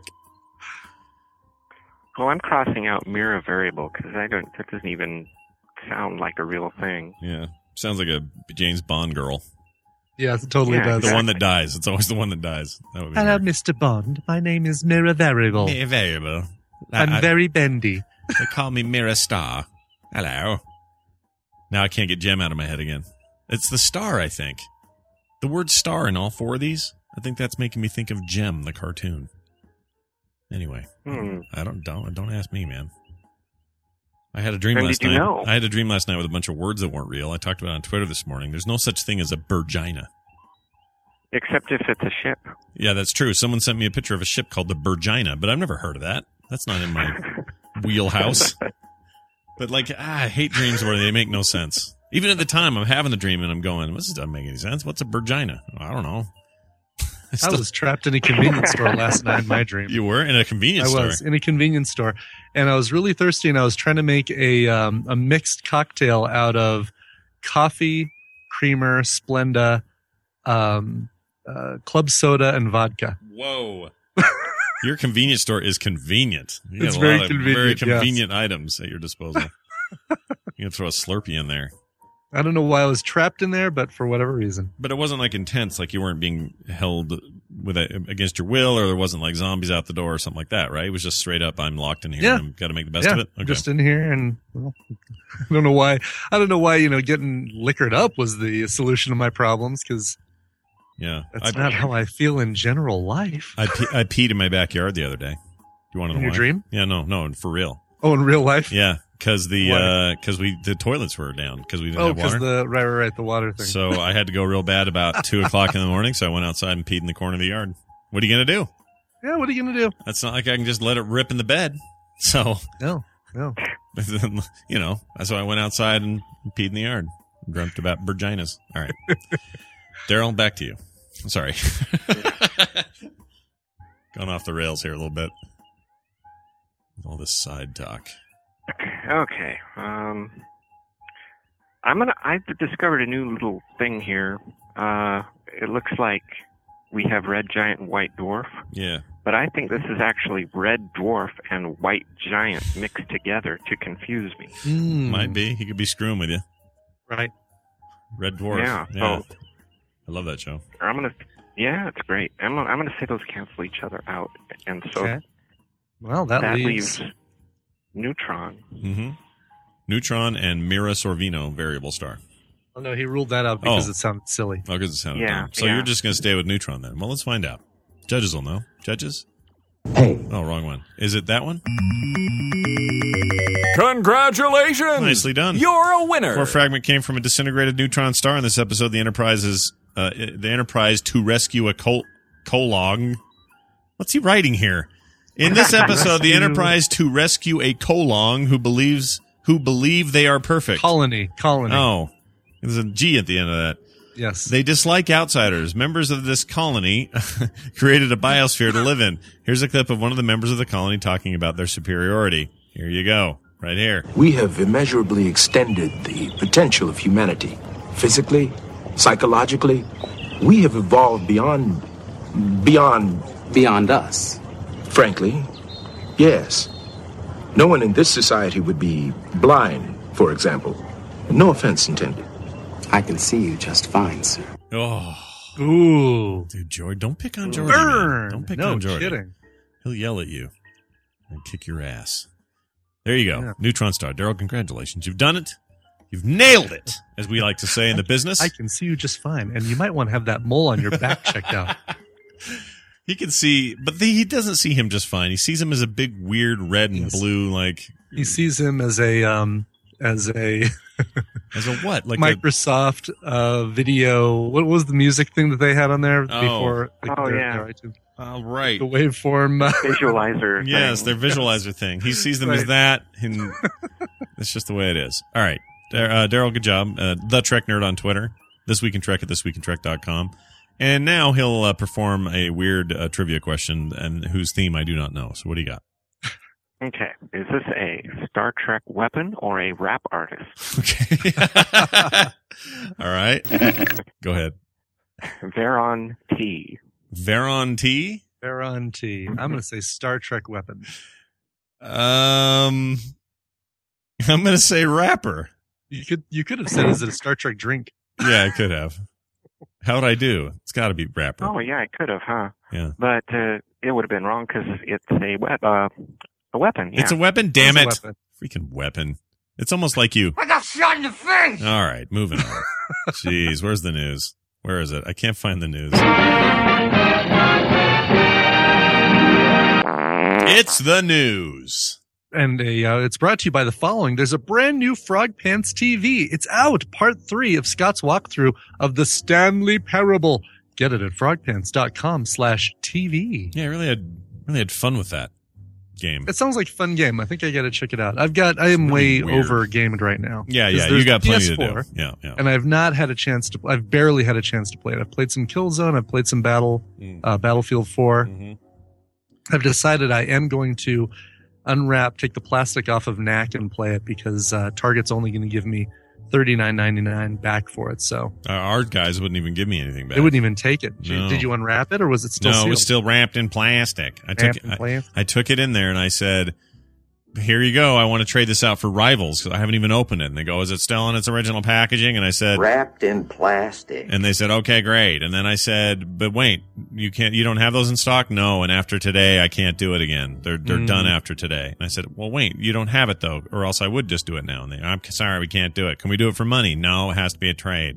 Well, I'm crossing out mirror variable because I don't. That doesn't even sound like a real thing. Yeah. Sounds like a James Bond girl. Yeah, it totally Yeah, does. The one that dies. It's always the one that dies. That would be Hello, weird. Mister Bond. My name is Mirror Variable. Mirror variable. I'm I- I- very bendy. They call me Mirror Star. Hello. Now I can't get Gem out of my head again. It's the star, I think. The word star in all four of these, I think that's making me think of Gem, the cartoon. Anyway, Hmm. I don't don't don't ask me, man. I had a dream When last did you night. know? I had a dream last night with a bunch of words that weren't real. I talked about it on Twitter this morning. There's no such thing as a Burgina. Except if it's a ship. Yeah, that's true. Someone sent me a picture of a ship called the Burgina, but I've never heard of that. That's not in my wheelhouse. But like, ah, I hate dreams where they make no sense. Even at the time, I'm having the dream and I'm going, "This doesn't make any sense. What's a Burgina?" I don't know. I still- was trapped in a convenience store last night in my dream. You were in a convenience I store. was in a convenience store, and I was really thirsty, and I was trying to make a um, a mixed cocktail out of coffee, creamer, Splenda, um, uh, club soda, and vodka. Whoa. Your convenience store is convenient. You It's got a very lot of convenient, very yes. convenient items at your disposal. You can throw a Slurpee in there. I don't know why I was trapped in there, but for whatever reason. But it wasn't like intense, like you weren't being held with a, against your will, or there wasn't like zombies out the door or something like that, right? It was just straight up, I'm locked in here Yeah. and I've got to make the best yeah, of it. Okay. just in here, and well, I don't know why. I don't know why you know getting liquored up was the solution to my problems, because yeah. that's I, not how I feel in general life. I, pe- I peed in my backyard the other day. Do you want to know In your why? dream? Yeah, no, no, for real. Oh, in real life? Yeah, because the Why? uh, cause we the toilets were down because we didn't Oh, have because water. the right, right, right, the water thing. So I had to go real bad about two o'clock in the morning. So I went outside and peed in the corner of the yard. What are you gonna do? Yeah, what are you gonna do? That's not like I can just let it rip in the bed. So No, no. you know, that's why I went outside and peed in the yard. Dreamt about Virginas. All right, Daryl, back to you. Sorry, gone off the rails here a little bit with all this side talk. Okay. Um, I'm gonna. I've discovered a new little thing here. Uh, it looks like we have red giant and white dwarf, Yeah. but I think this is actually red dwarf and white giant mixed together to confuse me. Mm, Might be. He could be screwing with you. right. Red Dwarf. Yeah, yeah. so- I love that show. I'm gonna. Yeah, it's great. I'm. gonna- I'm gonna say those cancel each other out, and so Okay. Well, that, that leaves. leaves neutron. Mm-hmm. Neutron and Mira Sorvino variable star. Oh no, he ruled that out because Oh. it sounded silly. Oh, because it sounded Yeah, dumb. So yeah. you're just going to stay with Neutron then. Well, let's find out. Judges will know. Judges? Hey. Oh, wrong one. Is it that one? Congratulations! Nicely done. You're a winner. Core fragment came from a disintegrated neutron star. In this episode, the Enterprise is uh, the Enterprise to rescue a col- colong. What's he writing here? In this episode, the Rescue- Enterprise to rescue a colong who believes who believe they are perfect. Colony, colony. Oh, there's a G at the end of that. Yes. They dislike outsiders. Members of this colony created a biosphere to live in. Here's a clip of one of the members of the colony talking about their superiority. Here you go. Right here. We have immeasurably extended the potential of humanity. Physically, psychologically, we have evolved beyond, beyond beyond us? Frankly, yes. No one in this society would be blind, for example. No offense intended. I can see you just fine, sir. Oh. Ooh. Dude, Jordy, don't pick on Jordy. Burn. Man. Don't pick no on Jordy. kidding. He'll yell at you and kick your ass. There you go. Yeah. Neutron Star. Daryl, congratulations. You've done it. You've nailed it, as we like to say in the business. I can see you just fine. And you might want to have that mole on your back checked out. He can see, but the, he doesn't see him just fine. He sees him as a big, weird red and Yes. blue, like... He sees him as a, um, as a... As a what? Like Microsoft uh, video. What was the music thing that they had on there Oh. before? like, Oh, their- yeah. their iTunes? All right. The waveform. uh, Visualizer. Yes, thing. their visualizer thing. He sees them as Right. that, and it's just the way it is. All right. Dar- uh, Daryl, good job. Uh, the Trek Nerd on Twitter. This Week in Trek at this week in trek dot com. And now he'll uh, perform a weird uh, trivia question, and whose theme I do not know. So what do you got? Okay. Is this a Star Trek weapon or a rap artist? Okay. All right. Go ahead. Veron T. Veron T? Veron T. I'm going to say Star Trek weapon. Um, I'm going to say rapper. You could you could have said, is it a Star Trek drink? Yeah, I could have. How'd I do? It's got to be rapper. Oh, yeah, I could have, huh? Yeah. But uh, it would have been wrong because it's a, we- uh, a weapon. Yeah. It's a weapon? Damn it. It's a weapon. Freaking weapon. It's almost like you. I got shot in the face. All right, moving on. Jeez, where's the news? Where is it? I can't find the news. It's the news. And a, uh, it's brought to you by the following. There's a brand new Frog Pants T V. It's out. Part three of Scott's walkthrough of the Stanley Parable. Get it at frogpants.com slash TV. Yeah, I really had really had fun with that game. It sounds like a fun game. I think I got to check it out. I've got, I am really way weird. over gamed right now. Yeah, 'Cause yeah, there's you got the plenty P S four, to do. Yeah, yeah. And I've not had a chance to, I've barely had a chance to play it. I've played some Killzone. I've played some Battle, Mm. uh, Battlefield four. Mhm. I've decided I am going to unwrap, take the plastic off of N A C and play it because uh, Target's only going to give me thirty-nine ninety-nine back for it. So Uh, our guys wouldn't even give me anything back. they wouldn't even take it. Did you- No. Did you unwrap it or was it still no, sealed? it was still wrapped in plastic. I took Wrapped it, in I, plastic? I took it in there and I said, "Here you go. I want to trade this out for Rivals because I haven't even opened it." And they go, "Is it still in its original packaging?" And I said, Wrapped in plastic. and they said, "Okay, great." And then I said, "But wait, you can't. You don't have those in stock?" "No." And after today, I can't do it again. They're they're Mm. done after today. And I said, "Well, wait, you don't have it though, or else I would just do it now." And they, "I'm sorry, we can't do it. Can we do it for money?" "No, it has to be a trade."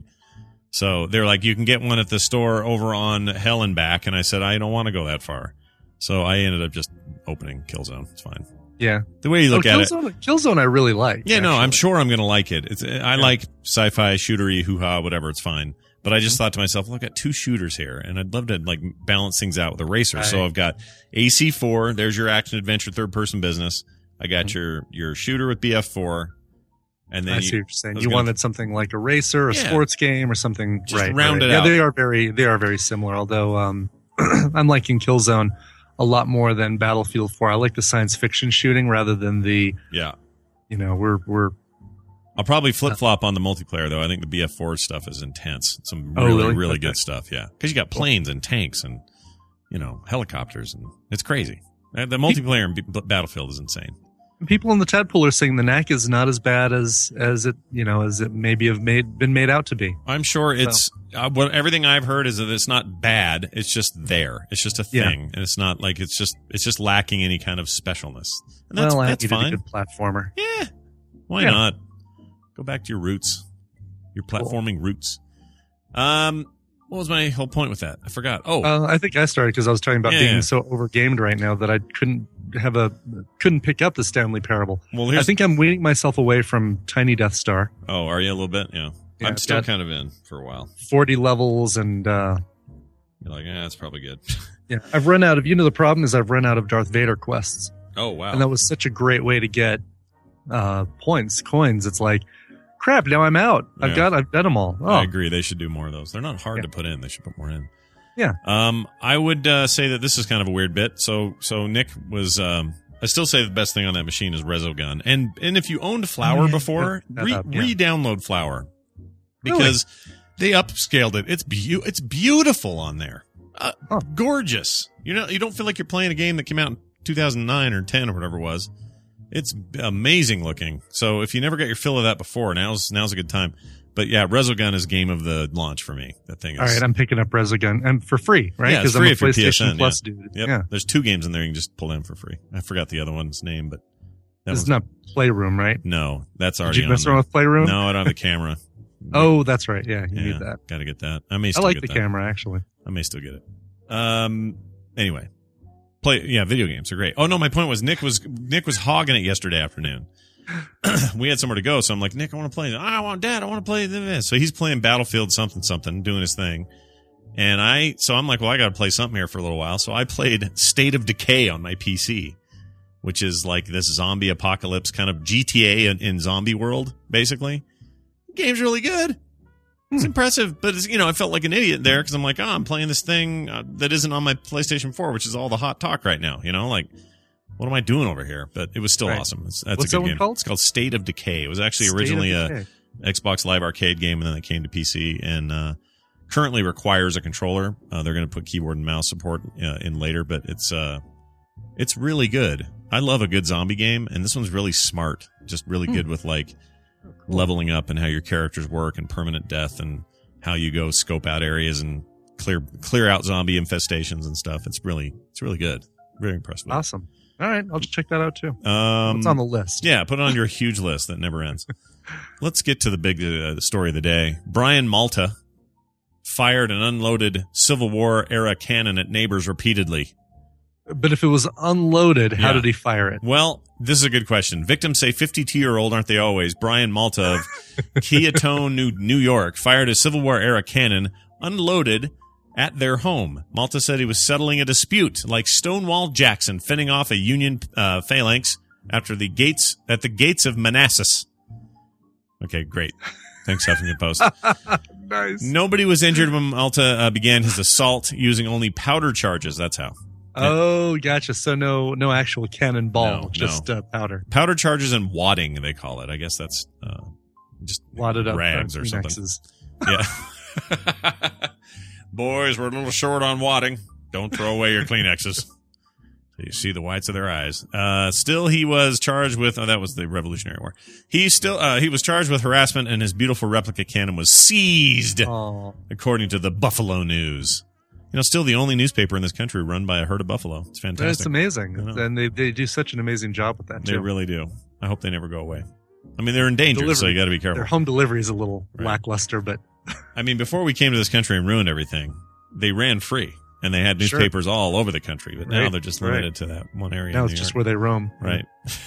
So they're like, "You can get one at the store over on Hell and Back." And I said, "I don't want to go that far." So I ended up just opening Killzone. It's fine. Yeah. The way you look oh, at Killzone, it. Killzone I really like. Yeah, no, actually. I'm sure I'm going to like it. It's I like sci-fi, shootery, hoo-ha, whatever. It's fine. But I just thought to myself, look, I got two shooters here, and I'd love to like balance things out with a racer. So Right. I've got A C four. There's your action adventure third person business. I got your your shooter with B F four, and then I you, see what you're saying. I was You gonna- wanted something like a racer, a Yeah. sports game, or something. Just right, round right. it yeah, out. they are very, they are very similar. Although um, I'm liking Killzone a lot more than Battlefield four. I like the science fiction shooting rather than the, yeah. you know, we're we're. I'll probably flip flop on the multiplayer though. I think the B F four stuff is intense. Some Oh, really really? really Okay. good stuff. Yeah, because you got planes and tanks and you know helicopters and it's crazy. Uh, The multiplayer in B- Battlefield is insane. People in the Tadpool are saying the N A C is not as bad as as it you know as it maybe have made been made out to be. I'm sure it's uh, what everything I've heard is that it's not bad. It's just there. It's just a Yeah. thing, and it's not like it's just it's just lacking any kind of specialness. And that's well, I that's needed fine. a good platformer. Yeah, why Yeah. not? Go back to your roots, your platforming roots. Um, what was my whole point with that? I forgot. Oh, Uh, I think I started because I was talking about Yeah, being yeah. so overgamed right now that I couldn't have a couldn't pick up the Stanley Parable. well, I here's think I'm weaning myself away from Tiny Death Star. oh, are you a little bit? Yeah, Yeah, I'm I've still got- kind of in for a while. forty levels and uh You're like, yeah, that's probably good. yeah, I've run out of. You know, the problem is I've run out of Darth Vader quests, Oh wow, and that was such a great way to get uh points, coins. It's like, crap! Now I'm out. I've Yeah. got. I've done them all. Oh, I agree. They should do more of those. They're not hard Yeah. to put in. They should put more in. Yeah. Um, I would uh, say that this is kind of a weird bit. So, so Nick was. Um, I still say the best thing on that machine is Resogun, and and if you owned Flower Oh, yeah. before, That re, up, yeah. re-download Flower Really? because they upscaled it. It's beau- It's beautiful on there. Uh, oh. Gorgeous. You know, you don't feel like you're playing a game that came out in two thousand nine or ten or whatever it was. It's amazing looking. So if you never got your fill of that before, now's now's a good time. But yeah, Resogun is game of the launch for me. That thing is. All right, I'm picking up Resogun and for free, right? Yeah, it's I'm free a if you're P S PlayStation N, Plus yeah. dude. Yep. Yeah. There's two games in there you can just pull in for free. I forgot the other one's name, but that This one's is not Playroom, right? No, that's already Did you on mess there. around with Playroom? No, I don't have the camera. Oh, that's right. Yeah, you yeah, need that. Got to get that. I may I still like get the that. camera, actually. I may still get it. Um. Anyway, play. Yeah, video games are great. Oh no, my point was Nick was Nick was hogging it yesterday afternoon. We had somewhere to go, so I'm like, Nick, I want to play. I want Dad. I want to play this. So he's playing Battlefield something something, doing his thing. And I, so I'm like, well, I got to play something here for a little while. So I played State of Decay on my P C, which is like this zombie apocalypse kind of G T A in, in zombie world, basically. The game's really good. It's hmm. impressive, but it's, you know, I felt like an idiot there because I'm like, oh, I'm playing this thing uh, that isn't on my PlayStation four, which is all the hot talk right now. You know, like, what am I doing over here? But it was still right. awesome. It's, that's What's a good that game. Called? It's called State of Decay. It was actually State originally a Xbox Live Arcade game, and then it came to P C, and uh, currently requires a controller. Uh, they're going to put keyboard and mouse support uh, in later, but it's uh, it's really good. I love a good zombie game, and this one's really smart. Just really hmm. good with like oh, cool. leveling up and how your characters work and permanent death and how you go scope out areas and clear clear out zombie infestations and stuff. It's really it's really good. Very impressed with it. Awesome. All right, I'll just check that out too. Um, What's on the list? Yeah, put it on your huge list that never ends. Let's get to the big uh, story of the day. Brian Malta fired and unloaded Civil War era cannon at neighbors repeatedly. But if it was unloaded, how Yeah. did he fire it? Well, this is a good question. Victims say fifty-two-year-old, aren't they always, Brian Malta of Keatone, New, New York, fired a Civil War era cannon unloaded at their home. Malta said he was settling a dispute like Stonewall Jackson fending off a Union uh, phalanx after the gates at the gates of Manassas. Okay, great. Thanks, Huffington Post. Nice. Nobody was injured when Malta uh, began his assault using only powder charges. That's how. Oh, gotcha. So no, no actual cannonball, No, just no. Uh, powder. Powder charges and wadding, they call it. I guess that's uh, just Wadded up rags uh, or something. Kleenexes. Yeah. Boys, we're a little short on wadding. Don't throw away your Kleenexes. So you see the whites of their eyes. Uh, still, he was charged with. Oh, that was the Revolutionary War. He still uh, he was charged with harassment, and his beautiful replica cannon was seized, Aww. according to the Buffalo News. You know, still the only newspaper in this country run by a herd of buffalo. It's fantastic. That's amazing, and they they do such an amazing job with that. They too. really do. I hope they never go away. I mean, they're endangered, Delivery. so you got to be careful. Their home delivery is a little Right. lackluster, but I mean, before we came to this country and ruined everything, they ran free, and they had Sure. newspapers all over the country. But now Right. they're just Right. limited to that one area. now in it's New just York. where they roam. Right.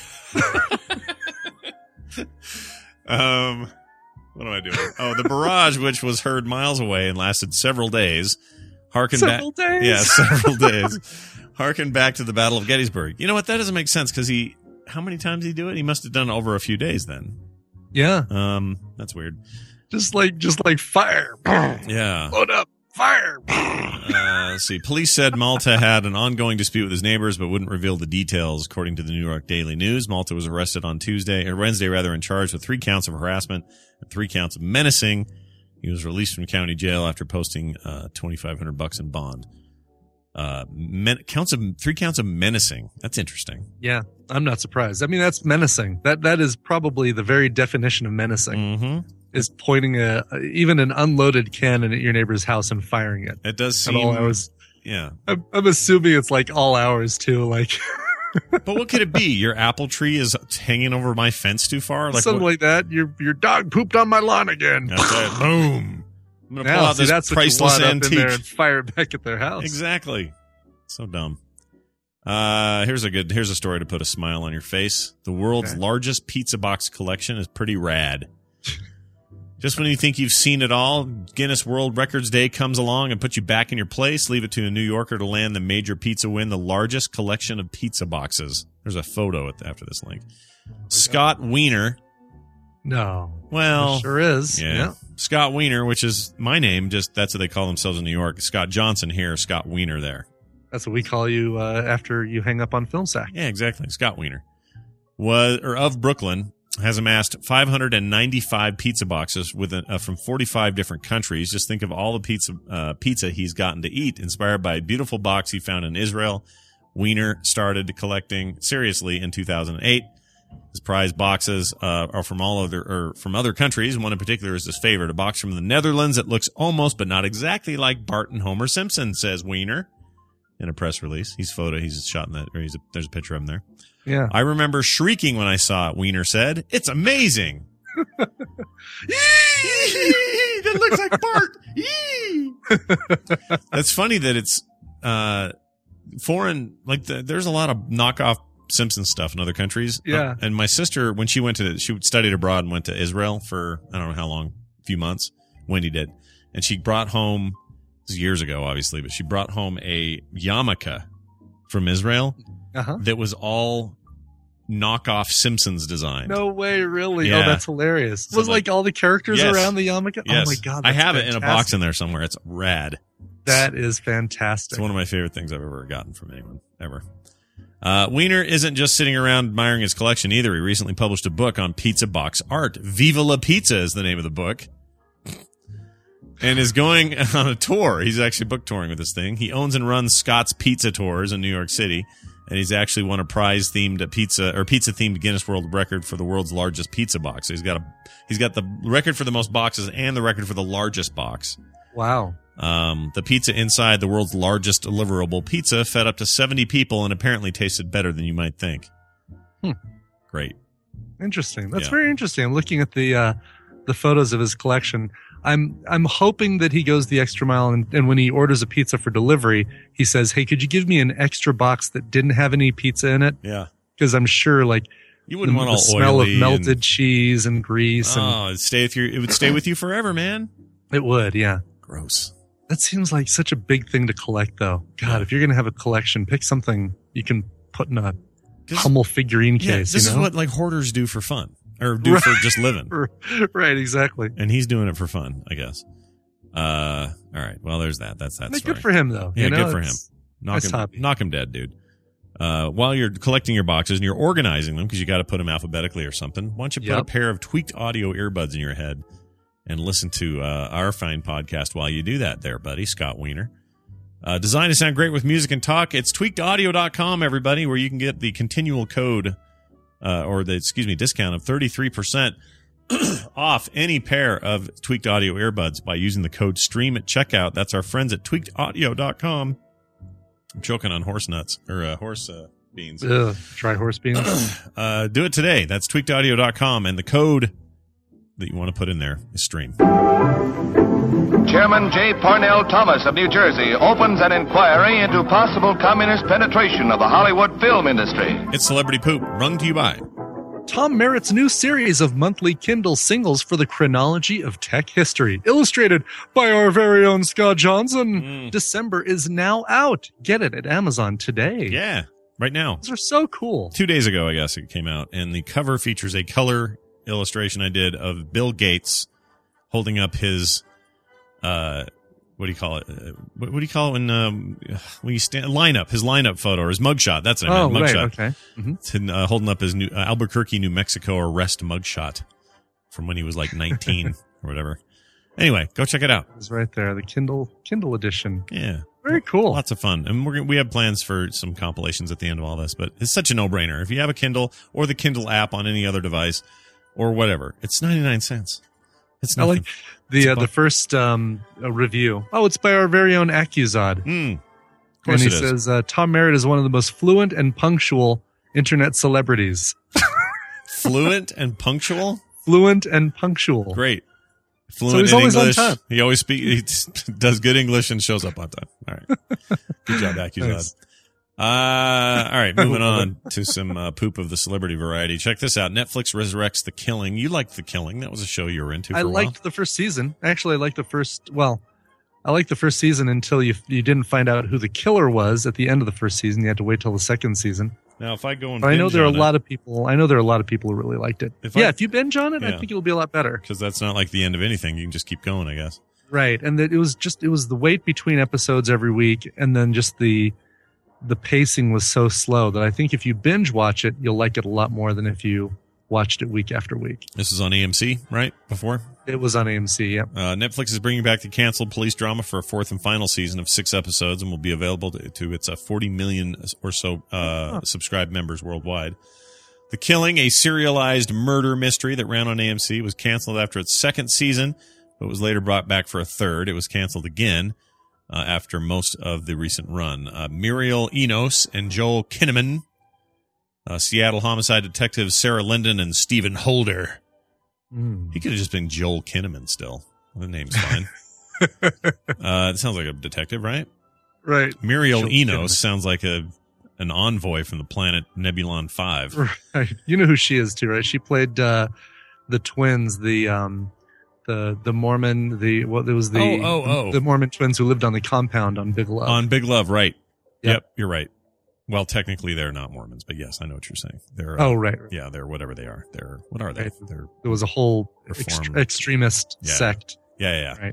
um, what am I doing? Oh, the barrage, which was heard miles away and lasted several days, harken back. Several days. Yeah, several days. Harken back to the Battle of Gettysburg. You know what? That doesn't make sense because he. How many times did he do it? He must have done it over a few days then. Yeah, Um, that's weird. just like just like fire. Yeah. Load up, fire. Uh, let's see. Police said Malta had an ongoing dispute with his neighbors, but wouldn't reveal the details. According to the New York Daily News, Malta was arrested on Tuesday or Wednesday, rather, and charged with three counts of harassment and three counts of menacing. He was released from county jail after posting uh, twenty-five hundred bucks in bond. Uh, men- counts of three counts of menacing. That's interesting. Yeah, I'm not surprised. I mean, that's menacing. That that is probably the very definition of menacing. Mm-hmm. Is pointing a even an unloaded cannon at your neighbor's house and firing it. It does At seem. all hours. Yeah. I'm, I'm assuming it's like all hours too. Like But what could it be? Your apple tree is hanging over my fence too far? Like something what? like that. Your your dog pooped on my lawn again. That's it. Boom. I'm going to pull Now, out see, this that's what you priceless wad up in antique. there and fire it back at their house. Exactly. So dumb. Uh, here's a good, here's a story to put a smile on your face. The world's Okay. largest pizza box collection is pretty rad. Just when you think you've seen it all, Guinness World Records Day comes along and puts you back in your place. Leave it to a New Yorker to land the major pizza win, the largest collection of pizza boxes. There's a photo at- after this link. Scott Wiener. No. Well, It sure is. Yeah. Yeah. Scott Wiener, which is my name, just that's what they call themselves in New York. Scott Johnson here, Scott Wiener there. That's what we call you uh, after you hang up on Film Sack. Yeah, exactly. Scott Wiener was or of Brooklyn has amassed five hundred ninety-five pizza boxes with a, uh, from forty-five different countries. Just think of all the pizza uh, pizza he's gotten to eat, inspired by a beautiful box he found in Israel. Wiener started collecting seriously in two thousand eight. His prized boxes uh, are from all other or from other countries. One in particular is his favorite, a box from the Netherlands that looks almost but not exactly like Bart and Homer Simpson, says Wiener in a press release. He's photo. He's shot in that. Or he's a, there's a picture of him there. Yeah. I remember shrieking when I saw it. Wiener said, "It's amazing." That looks like Bart. That's funny that it's uh, foreign. Like the, there's a lot of knockoff Simpson stuff in other countries. Yeah. Uh, and my sister, when she went to, she studied abroad and went to Israel for, I don't know how long, a few months. Wendy did. And she brought home, this is years ago, obviously, but she brought home a yarmulke from Israel uh-huh. that was all knockoff Simpsons design. No way, really? Yeah. Oh, that's hilarious. So was like, like all the characters yes. around the yarmulke? Yes. Oh my God. I that's have fantastic. it in a box in there somewhere. It's rad. That is fantastic. It's one of my favorite things I've ever gotten from anyone, ever. Uh, Wiener isn't just sitting around admiring his collection either. He recently published a book on pizza box art. Viva la Pizza is the name of the book. And is going on a tour. He's actually book touring with this thing. He owns and runs Scott's Pizza Tours in New York City. And he's actually won a prize-themed pizza or pizza-themed Guinness World Record for the world's largest pizza box. So he's got a he's got the record for the most boxes and the record for the largest box. Wow. Um, the pizza inside the world's largest deliverable pizza fed up to seventy people and apparently tasted better than you might think. Hmm. Great. Interesting. That's Yeah. very interesting. I'm looking at the uh, the photos of his collection. I'm I'm hoping that he goes the extra mile, and, and when he orders a pizza for delivery, he says, "Hey, could you give me an extra box that didn't have any pizza in it?" Yeah. Because I'm sure, like, You wouldn't the, want the all smell of oily melted and- cheese and grease. and Oh, it'd stay with you. It would stay with you forever, man. It would, yeah. Gross. That seems like such a big thing to collect, though. God, if you're going to have a collection, pick something you can put in a Hummel figurine Yeah, case. this you is know? what like hoarders do for fun, or do Right. for just living. Right, exactly. And he's doing it for fun, I guess. Uh, all right. Well, there's that. That's that. Like, story. good for him, though. Yeah, You know, good for him. it's- Knock nice him, hobby. knock him dead, dude. Uh, while you're collecting your boxes and you're organizing them because you got to put them alphabetically or something, why don't you put a Yep. pair of tweaked audio earbuds in your head and listen to uh, our fine podcast while you do that, there, buddy, Scott Wiener. Uh, designed to sound great with music and talk. It's tweaked audio dot com, everybody, where you can get the continual code uh, or the excuse me discount of thirty-three percent off any pair of tweaked audio earbuds by using the code STREAM at checkout. That's our friends at tweaked audio dot com. I'm choking on horse nuts or uh, horse uh, beans. Ugh, try horse beans. uh, do it today. That's tweaked audio dot com, and the code that you want to put in there is STREAM. Chairman J. Parnell Thomas of New Jersey opens an inquiry into possible communist penetration of the Hollywood film industry. It's Celebrity Poop, rung to you by Tom Merritt's new series of monthly Kindle singles for the chronology of tech history, illustrated by our very own Scott Johnson. Mm. December is now out. Get it at Amazon today. Yeah, right now. These are so cool. Two days ago, I guess it came out, and the cover features a color illustration I did of Bill Gates holding up his uh what do you call it uh, what, what do you call it when um when you stand lineup his lineup photo or his mugshot, that's what I Oh, meant, right, mugshot. okay. Mhm. uh, holding up his new uh, Albuquerque, New Mexico arrest mugshot from when he was like nineteen or whatever. Anyway, go check it out. It's right there, the Kindle Kindle edition. Yeah, very cool. Lots of fun, and we're gonna, we have plans for some compilations at the end of all this. But it's such a no-brainer. If you have a Kindle or the Kindle app on any other device or whatever, it's ninety-nine cents. It's I nothing. like the uh, the first um, uh, review. Oh, it's by our very own Accuzod. Mm, of and course he it is. says uh, Tom Merritt is one of the most fluent and punctual internet celebrities. Fluent and punctual. Fluent and punctual. Great. Fluent So he's in always on English. time. He always speak. He does good English and shows up on time. All right. Good job, Accuzod. Nice. Uh, all right, moving on to some uh, poop of the celebrity variety. Check this out. Netflix resurrects The Killing. You liked The Killing. That was a show you were into for I a while. liked the first season. Actually, I liked the first. Well, I liked the first season until you you didn't find out who the killer was at the end of the first season. You had to wait till the second season. Now, if I go and But I know binge there are a on it- lot of people. I know there are a lot of people who really liked it. If yeah, I- if you binge on it, I Yeah. think it'll be a lot better. because that's not like the end of anything. You can just keep going, I guess. Right, and that it was just it was the wait between episodes every week, and then just the the pacing was so slow that I think if you binge watch it, you'll like it a lot more than if you watched it week after week. This is on A M C, right? Before? It was on A M C, yeah. Uh, Netflix is bringing back the canceled police drama for a fourth and final season of six episodes and will be available to, to its uh, forty million or so uh, huh. subscribed members worldwide. The Killing, a serialized murder mystery that ran on A M C, was canceled after its second season, but was later brought back for a third. It was canceled again uh, after most of the recent run. Uh, Muriel Enos and Joel Kinnaman, uh, Seattle homicide detectives Sarah Linden and Stephen Holder. Mm. He could have just been Joel Kinnaman still. The name's fine. uh, it sounds like a detective, right? Right. Muriel Joel Enos Kinnaman. sounds like a an envoy from the planet Nebulon five. Right. You know who she is too, right? She played uh, the twins, the um, the the Mormon, the what well, it was the oh, oh, oh. the Mormon twins who lived on the compound on Big Love. On Big Love, right? Yep, Yep, you're right. Well, technically they're not Mormons, but yes, I know what you're saying. They're uh, oh, right, right. Yeah, they're whatever they are. They're what are they? Right. They're There was a whole ext- Reform. extremist Yeah. sect. yeah, yeah. yeah. Right.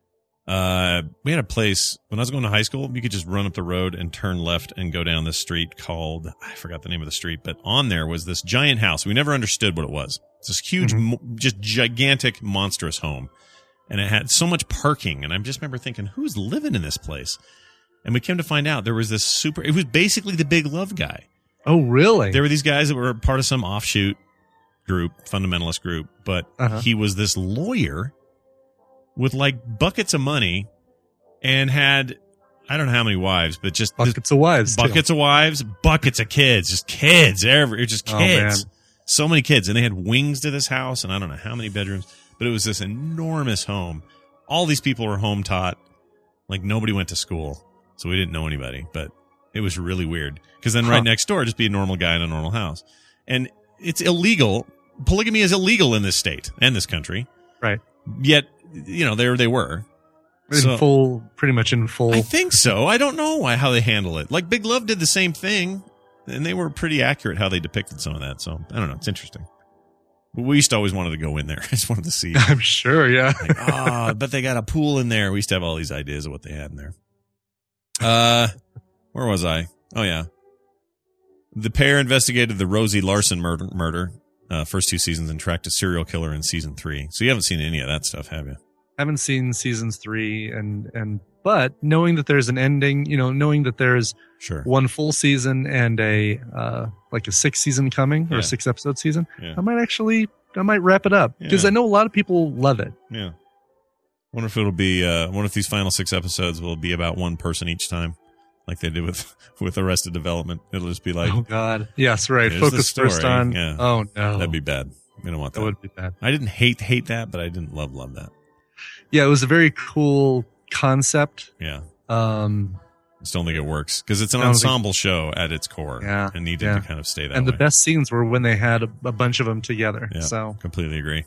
Uh, we had a place when I was going to high school. You could just run up the road and turn left and go down this street called, I forgot the name of the street, but on there was this giant house. We never understood what it was. It's this huge, Mhm. mo- just gigantic, monstrous home. And it had so much parking. And I just remember thinking, who's living in this place? And we came to find out there was this super, it was basically the Big Love guy. Oh, really? There were these guys that were part of some offshoot group, fundamentalist group, but Uh-huh. he was this lawyer with like buckets of money and had, I don't know how many wives, but just Buckets of wives. too. buckets of wives, buckets of kids, just kids, every, just Oh, kids. man. So many kids. And they had wings to this house and I don't know how many bedrooms, but it was this enormous home. All these people were home taught. Like nobody went to school. So we didn't know anybody, but it was really weird. Cause then right Huh. next door, just be a normal guy in a normal house. And it's illegal. Polygamy is illegal in this state and this country. Right. Yet, you know, there they were. In So- full, pretty much in full. I think so. I don't know why, how they handle it. Like Big Love did the same thing, and they were pretty accurate how they depicted some of that. So I don't know. It's interesting. We used to always wanted to go in there. I just wanted to see. I'm sure, yeah. Like, oh, but they got a pool in there. We used to have all these ideas of what they had in there. Uh, where was I? Oh yeah, the pair investigated the Rosie Larson murder. Murder. Uh, first two seasons and tracked a serial killer in season three. So you haven't seen any of that stuff, have you? Haven't seen seasons three and and but knowing that there's an ending, you know, knowing that there's Sure. one full season and a uh like a six season coming or Yeah. a six episode season, Yeah. I might actually I might wrap it up because Yeah. I know a lot of people love it. Yeah. Wonder if it'll be. Uh, wonder if these final six episodes will be about one person each time, like they did with with Arrested Development. It'll just be like, Oh God, yes, right. here's the Focus first story. on. Yeah. Oh no, That'd be bad. We don't want that. that would be bad. I didn't hate hate that, but I didn't love love that. Yeah, it was a very cool concept. Yeah. Um, I just don't think it works because it's an I don't think- ensemble show at its core. Yeah, and needed yeah. to kind of stay that and way. the best scenes were when they had a, a bunch of them together. Yeah, So completely agree.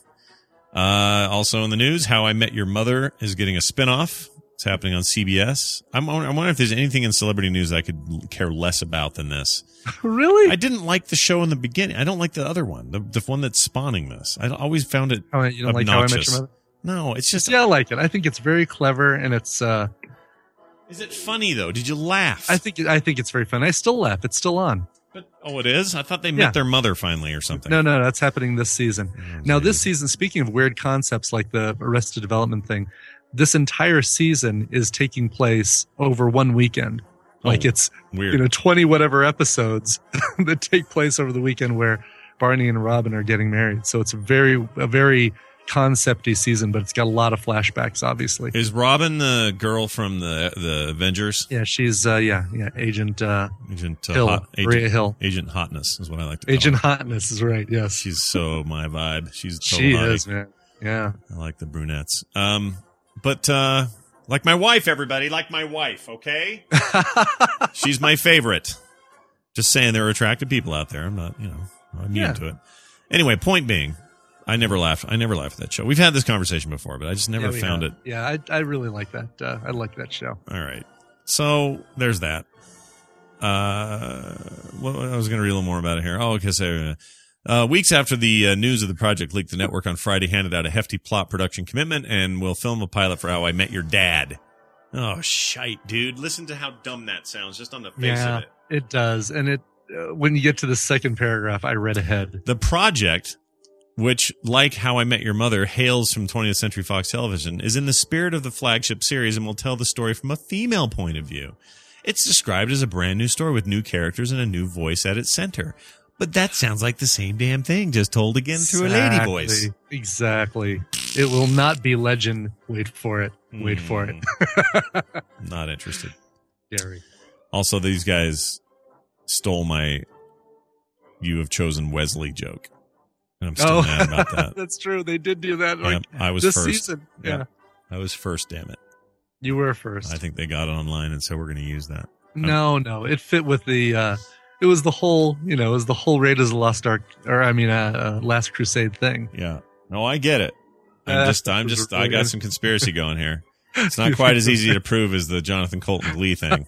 Uh, also in the news, How I Met Your Mother is getting a spinoff. It's happening on C B S. I'm, I wonder if there's anything in celebrity news I could care less about than this. really, I didn't like the show in the beginning. I don't like the other one, the, the one that's spawning this. I always found it How I- you don't like obnoxious. How I Met Your Mother? No, it's just. Yeah, I like it. I think it's very clever, and it's. uh Is it funny though? Did you laugh? I think I think it's very fun. I still laugh. It's still on. But, oh, it is? I thought they met Yeah. their mother finally or something. No, no, that's happening this season. Oh, Now, geez. this season, speaking of weird concepts like the Arrested Development thing, this entire season is taking place over one weekend. Like Oh, it's weird. you know twenty whatever episodes that take place over the weekend where Barney and Robin are getting married. So it's a very a very concept-y season, but it's got a lot of flashbacks, obviously. Is Robin the girl from the the Avengers? Yeah, she's uh yeah yeah Agent uh, Agent uh, Hill, Hot, Maria Agent, Hill. Agent Hotness is what I like to call Agent her. Hotness is right. Yes, She's so my vibe. She's so she hottie. is, man. Yeah. I like the brunettes. Um, but uh, like my wife, everybody, like my wife. Okay, she's my favorite. Just saying, there are attractive people out there. I'm not, you know, I'm immune Yeah. to it. Anyway, point being, I never laughed. I never laughed at that show. We've had this conversation before, but I just never Yeah, we found have. it. Yeah, I I really like that. Uh, I like that show. All right. So there's that. Uh, what, I was going to read a little more about it here. Oh, okay. So, uh, weeks after the uh, news of the project leaked, the network on Friday handed out a hefty plot production commitment and will film a pilot for How I Met Your Dad. Oh, shite, dude. Listen to how dumb that sounds just on the face Yeah, of it. it does, and it uh, when you get to the second paragraph, I read ahead. The project, which, like How I Met Your Mother, hails from twentieth Century Fox Television, is in the spirit of the flagship series and will tell the story from a female point of view. It's described as a brand new story with new characters and a new voice at its center. But that sounds like the same damn thing, just told again through a lady voice. Exactly. It will not be legend. Wait for it. Wait mm. for it. Not interested. Gary. Also, these guys stole my "you have chosen Wesley" joke. And I'm still oh. mad about that. That's true. They did do that. Like, yep, I was this first. Season. Yeah. yeah. I was first, damn it. You were first. I think they got it online, and so we're going to use that. No, no. It fit with the... Uh, It was the whole, you know, it was the whole Raiders of the Lost Ark, or I mean, uh, uh, Last Crusade thing. Yeah. No, I get it. I'm Uh, just, I'm just, I got some conspiracy going here. It's not quite as easy to prove as the Jonathan Colton Glee thing,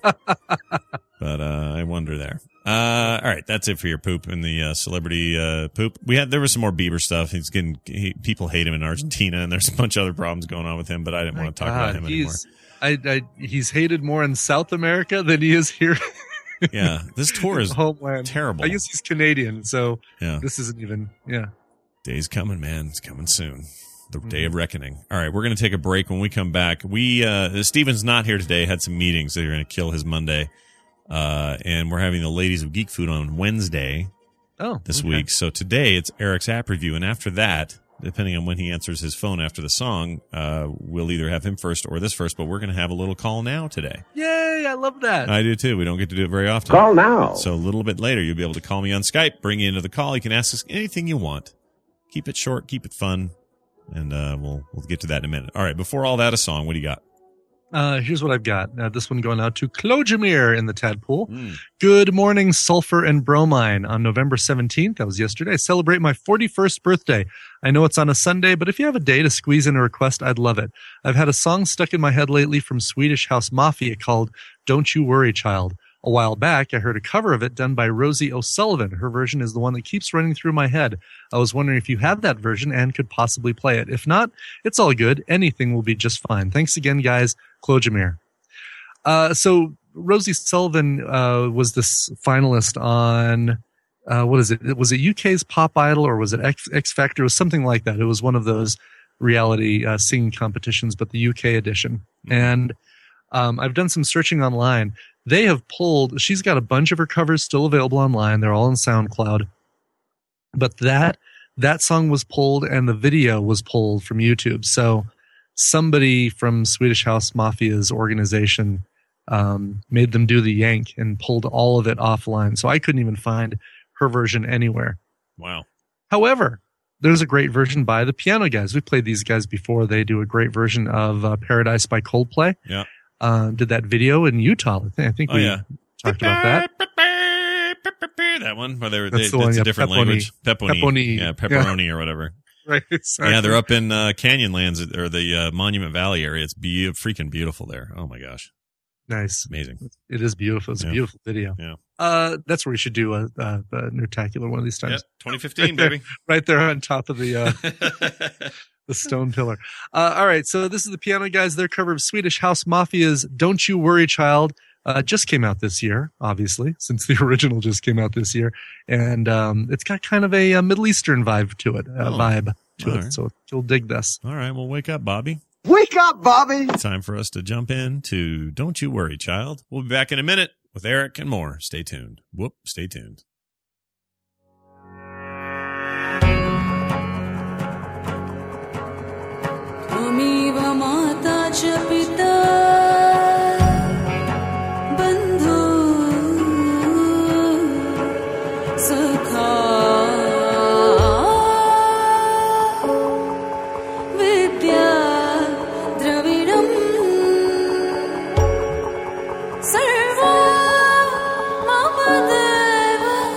but uh, I wonder there. Uh, all right, that's it for your poop and the uh, celebrity uh, poop. We had there was some more Bieber stuff. He's getting he, people hate him in Argentina, and there's a bunch of other problems going on with him. But I didn't My want to talk God, about him anymore. he's, I, I, he's hated more in South America than he is here. Yeah, this tour is homeland. Terrible. I guess he's Canadian, so yeah. this isn't even, yeah. Day's coming, man. It's coming soon. The mm-hmm. day of reckoning. All right, we're going to take a break. When we come back, we, uh, Steven's not here today, had some meetings that are going to kill his Monday. Uh, and we're having the Ladies of Geek Food on Wednesday oh, this okay. week. So today it's Eric's app review. And after that, depending on when he answers his phone after the song, uh, we'll either have him first or this first, but we're going to have a little call now today. Yay, I love that. I do too. We don't get to do it very often. Call now. So a little bit later, you'll be able to call me on Skype, bring you into the call. You can ask us anything you want. Keep it short, keep it fun, and uh, we'll we'll get to that in a minute. All right, before all that, a song. What do you got? Uh, here's what I've got. Uh, this one going out to Klojimir in the Tadpool. Mm. Good morning, Sulfur and Bromine. On November seventeenth, that was yesterday, I celebrate my forty-first birthday. I know it's on a Sunday, but if you have a day to squeeze in a request, I'd love it. I've had a song stuck in my head lately from Swedish House Mafia called Don't You Worry, Child. A while back, I heard a cover of it done by Rosie O'Sullivan. Her version is the one that keeps running through my head. I was wondering if you have that version and could possibly play it. If not, it's all good. Anything will be just fine. Thanks again, guys. Klojimir. Uh, so Rosie Sullivan uh, was this finalist on, uh, what is it? Was it U K's Pop Idol or was it X, X Factor? It was something like that. It was one of those reality uh, singing competitions, but the U K edition. Mm-hmm. And um, I've done some searching online. They have pulled, she's got a bunch of her covers still available online. They're all on SoundCloud. But that, that song was pulled and the video was pulled from YouTube. So somebody from Swedish House Mafia's organization um, made them do the yank and pulled all of it offline. So I couldn't even find her version anywhere. Wow. However, there's a great version by the Piano Guys. We've played these guys before. They do a great version of uh, Paradise by Coldplay. Yeah. Uh, did that video in Utah. I think, I think oh, we yeah. talked about that. That one where they were, That's they, the one, it's yeah, a different Peponi. language. Peponi. Peponi. Yeah, pepperoni yeah. or whatever. Right. Exactly. Yeah, they're up in uh, Canyonlands or the uh, Monument Valley area. It's be- freaking beautiful there. Oh my gosh. Nice. Amazing. It is beautiful. It's yeah. a beautiful video. Yeah. Uh, that's where we should do a, a, a Nerdtacular one of these times. Yeah, twenty fifteen, right there, baby. Right there on top of the, uh, the stone pillar. Uh, all right. So this is the Piano Guys. Their cover of Swedish House Mafia's Don't You Worry, Child. Uh, just came out this year, obviously, since the original just came out this year. And, um, it's got kind of a, a Middle Eastern vibe to it, uh, oh. vibe to all it. Right. So you'll dig this. All right. Well, wake up, Bobby. Wake up, Bobby. Time for us to jump in to Don't You Worry, Child. We'll be back in a minute with Eric and more. Stay tuned. Whoop. Stay tuned. त्वमेव माता च पिता बन्धु सखा विद्या द्रविणम् सर्वं मम देव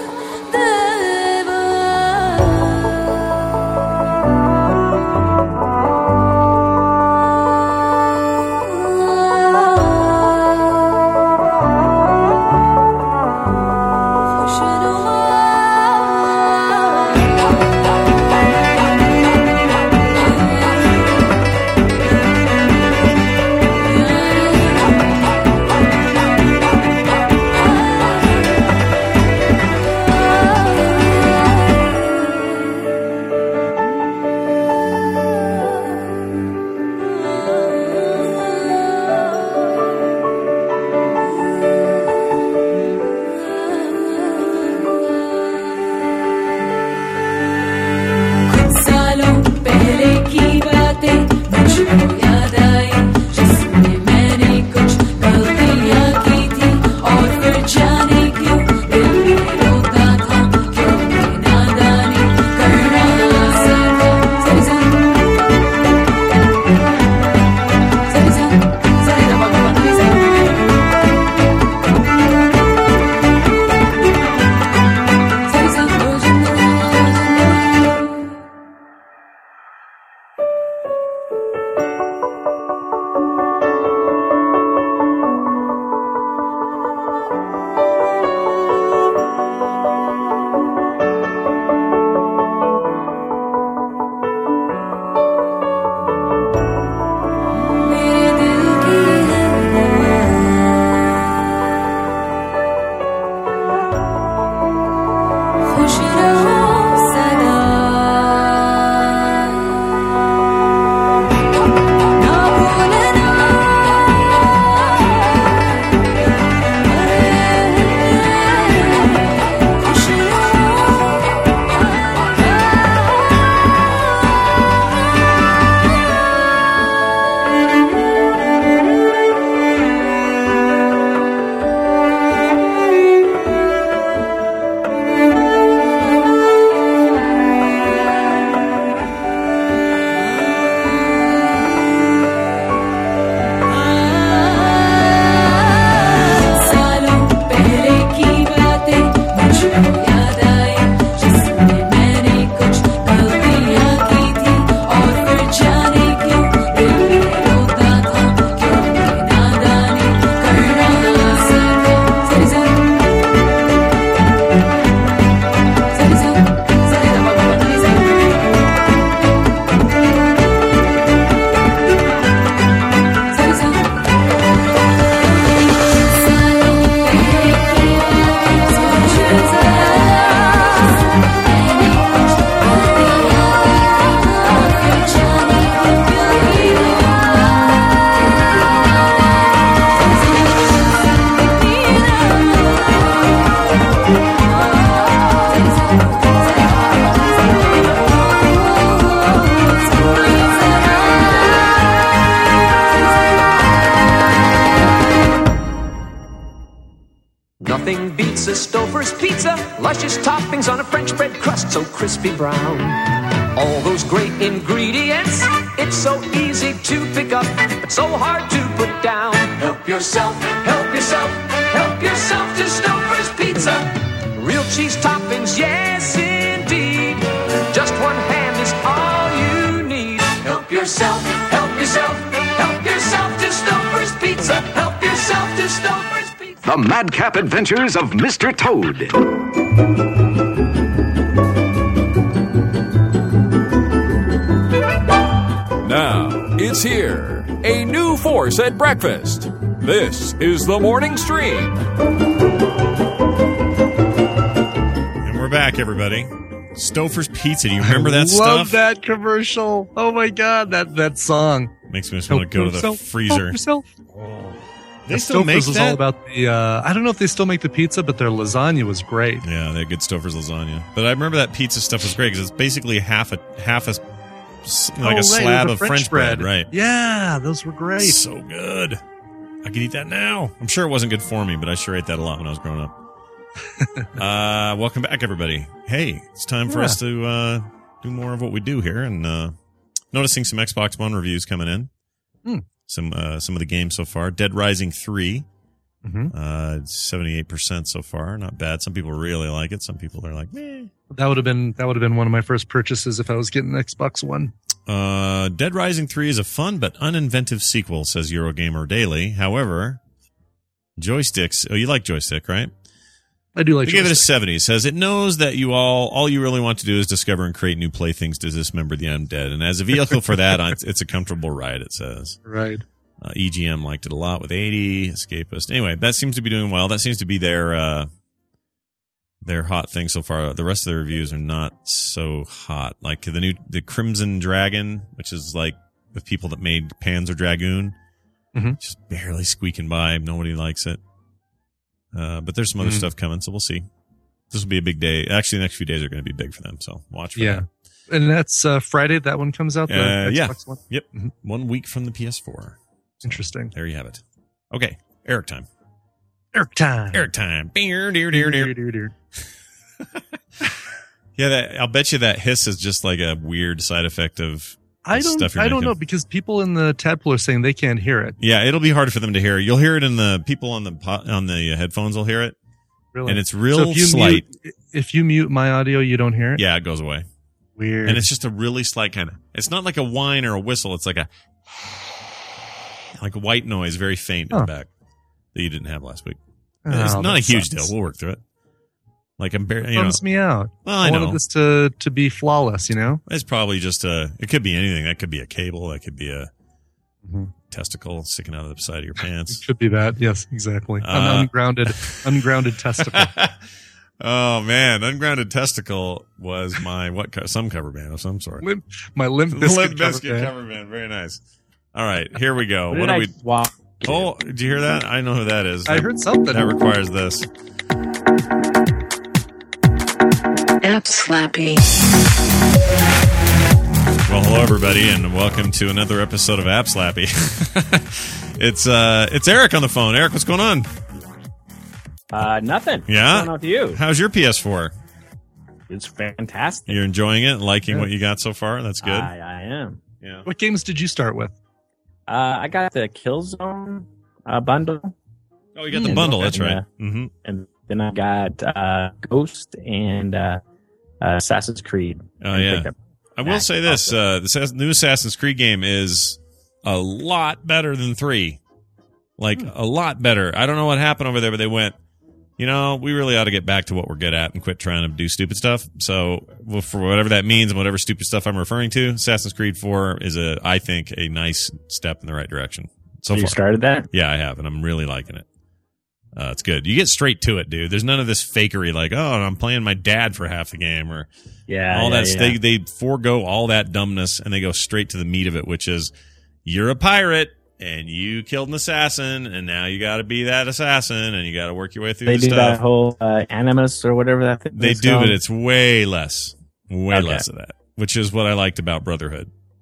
nothing beats a Stouffer's pizza. Luscious toppings on a French bread crust so crispy brown. All those great ingredients, it's so easy to pick up, but so hard to put down. Help yourself, help yourself, help yourself to Stouffer's Pizza. Real cheese toppings, yes indeed. Just one hand is all you need. Help yourself, help yourself, help yourself to Stouffer's Pizza. Help yourself to Stouffer's Pizza. The Madcap Adventures of Mister Toad. Now, it's here. A new force at breakfast. This is the Morning Stream. And we're back, everybody. Stouffer's Pizza. Do you remember that I stuff? love that commercial. Oh, my God. That, that song. Makes me just want to go to the yourself, freezer. Help yourself. They The still make Stouffer's was that? all about the, uh, I don't know if they still make the pizza, but their lasagna was great. Yeah, they had good Stouffer's lasagna. But I remember that pizza stuff was great because it's basically half a half a s- like Oh, a right, slab with of the French, bread. right? Yeah, those were great. So good. I could eat that now. I'm sure it wasn't good for me, but I sure ate that a lot when I was growing up. uh, welcome back, everybody. Hey, it's time for Yeah. us to uh, do more of what we do here, and uh, noticing some Xbox One reviews coming in. Hmm. Some uh, some of the games so far. Dead Rising three. Mm-hmm. Uh, seventy-eight percent so far. Not bad. Some people really like it. Some people are like, meh. That would have been that would have been one of my first purchases if I was getting an Xbox One. Uh, Dead Rising three is a fun but uninventive sequel, says Eurogamer Daily. However, joysticks. Oh, you like joystick, right? I do like. They gave it a joystick. seventy. It says it knows that you all all you really want to do is discover and create new playthings to dismember the undead, and as a vehicle for that, it's, it's a comfortable ride. It says. Right. Uh, E G M liked it a lot with eighty. Escapist. Anyway, that seems to be doing well. That seems to be their uh, their hot thing so far. The rest of the reviews are not so hot. Like the new the Crimson Dragon, which is like the people that made Panzer Dragoon, mm-hmm. just barely squeaking by. Nobody likes it. Uh, but there's some other Mm-hmm. stuff coming, so we'll see. This will be a big day. Actually, the next few days are going to be big for them, so watch for Yeah, that. and that's uh, Friday. That one comes out. The Uh, yeah. Xbox One? Yep. Mm-hmm. One week from the P S four. Interesting. There you have it. Okay. Eric time. Eric time. Eric time. Dear, dear, dear, dear. Dear, dear. Yeah, that, I'll bet you that hiss is just like a weird side effect of I the don't. stuff you're I don't making. know because people in the Tadpool are saying they can't hear it. Yeah, it'll be hard for them to hear. You'll hear it in the people on the po- on the headphones will hear it. Really, And it's real so if you slight. Mute, if you mute my audio, you don't hear it. Yeah, it goes away. Weird. And it's just a really slight kind of. It's not like a whine or a whistle. It's like a like a white noise, very faint in Huh. the back that you didn't have last week. Oh, it's not a that huge sucks. deal. We'll work through it. Like I'm barely, It you know, bums me out. Well, I wanted know. this to to be flawless. You know. it's probably just a. It could be anything. That could be a cable. That could be a Mm-hmm. testicle sticking out of the side of your pants. Could be that. Yes, exactly. Uh, An ungrounded, ungrounded testicle. Oh man, Ungrounded Testicle was my what? Co- some cover band of some sort. Limp, my Limp Bizkit Limp cover Bizkit band. cover band. Very nice. All right, here we go. What What did do I we? swap? Oh, did you hear that? I know who that is. I That- heard something. That requires this. App Slappy. Well, hello everybody, and welcome to another episode of App Slappy. it's uh, it's Eric on the phone. Eric, what's going on? Uh, nothing. Yeah? What's going on with you? How's your P S four? It's fantastic. You're enjoying it, liking Yeah. what you got so far. That's good. I, I am. Yeah. What games did you start with? Uh, I got the Killzone uh, bundle. Oh, you got the And- bundle. That's and, right. uh, Mm-hmm. And then I got uh, Ghost and uh, uh, Assassin's Creed. Oh, I yeah. picked up I will that say this: also. uh, the Assass- new Assassin's Creed game is a lot better than three. Like Hmm. a lot better. I don't know what happened over there, but they went, you know, we really ought to get back to what we're good at and quit trying to do stupid stuff. So, well, for whatever that means and whatever stupid stuff I'm referring to, Assassin's Creed four is a, I think, a nice step in the right direction. So you far. started that? Yeah, I have, and I'm really liking it. Uh, it's good. You get straight to it, dude. There's none of this fakery like, oh, I'm playing my dad for half the game or Yeah, all yeah, that. yeah. They they forego all that dumbness and they go straight to the meat of it, which is you're a pirate and you killed an assassin, and now you got to be that assassin and you got to work your way through They the do stuff. that whole uh, Animus or whatever that thing They is do, called. but it's way less, way Okay. less of that, which is what I liked about Brotherhood.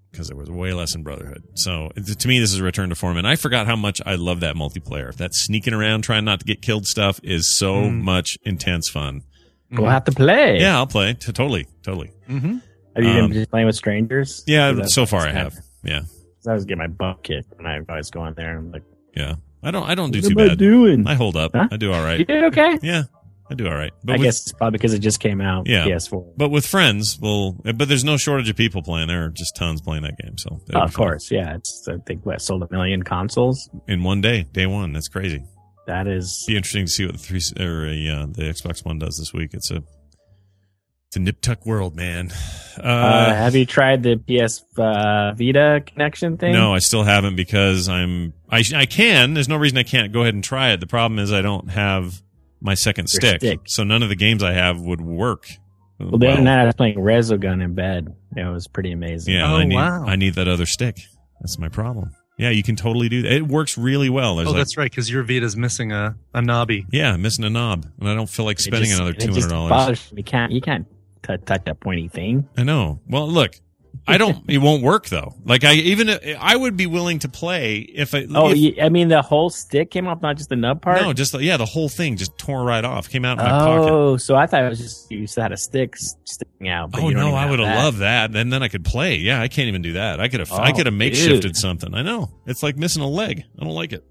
because there was way less in Brotherhood. So to me, this is a return to form, and I forgot how much I love that multiplayer. That sneaking around, trying not to get killed stuff is so mm. much intense fun. We'll have to play. Yeah, I'll play. T- totally, totally. Mm-hmm. Have you Um, been just playing with strangers? Yeah, so far I have. Yeah, I was getting my butt kicked when I was going there. I'm like, yeah, I don't, I don't do what too am I bad. doing? I hold up. Huh? I do all right. You did okay? Yeah, I do all right. I with, guess it's probably because it just came out. Yeah, P S four. But with friends, well, but there's no shortage of people playing. There are just tons playing that game. So Oh, of course, yeah. It's I think what sold a million consoles in one day, day one. That's crazy. That is be interesting to see what the three or uh, the Xbox One does this week. It's a it's a nip tuck world, man. Uh, Uh, have you tried the P S uh, Vita connection thing? No, I still haven't because I'm I I can. There's no reason I can't go ahead and try it. The problem is I don't have my second Your stick, stick. so none of the games I have would work. Well, the other night I was playing Resogun in bed. It was pretty amazing. Yeah, Oh, I need wow. I need that other stick. That's my problem. Yeah, you can totally do that. It works really well. There's Oh, like, that's right, because your Vita's missing a, a knobby. yeah, I'm missing a knob, and I don't feel like It spending just- another it two just hundred dollars. bothers me. You can't you can't t- touch that pointy thing. I know. Well, look, I don't. It won't work though. Like I even I would be willing to play if I. Oh, if, you, I mean the whole stick came off, not just the nub part. no, just the, yeah, the whole thing just tore right off. Came out in my pocket. Oh, so I thought it was just you just had a stick s- sticking out. But Oh you don't no, even I have would have that. loved that. And then I could play. Yeah, I can't even do that. I could have. I Oh, could have makeshifted dude. something. I know. It's like missing a leg. I don't like it.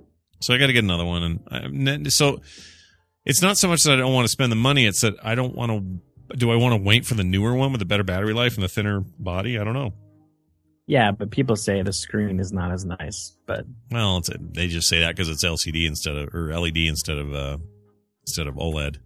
So I got to get another one. And I, so it's not so much that I don't want to spend the money. It's that I don't want to. Do I want to wait for the newer one with the better battery life and the thinner body? I don't know. Yeah, but people say the screen is not as nice. But Well, it's, they just say that because it's L C D instead of or L E D instead of uh, instead of OLED.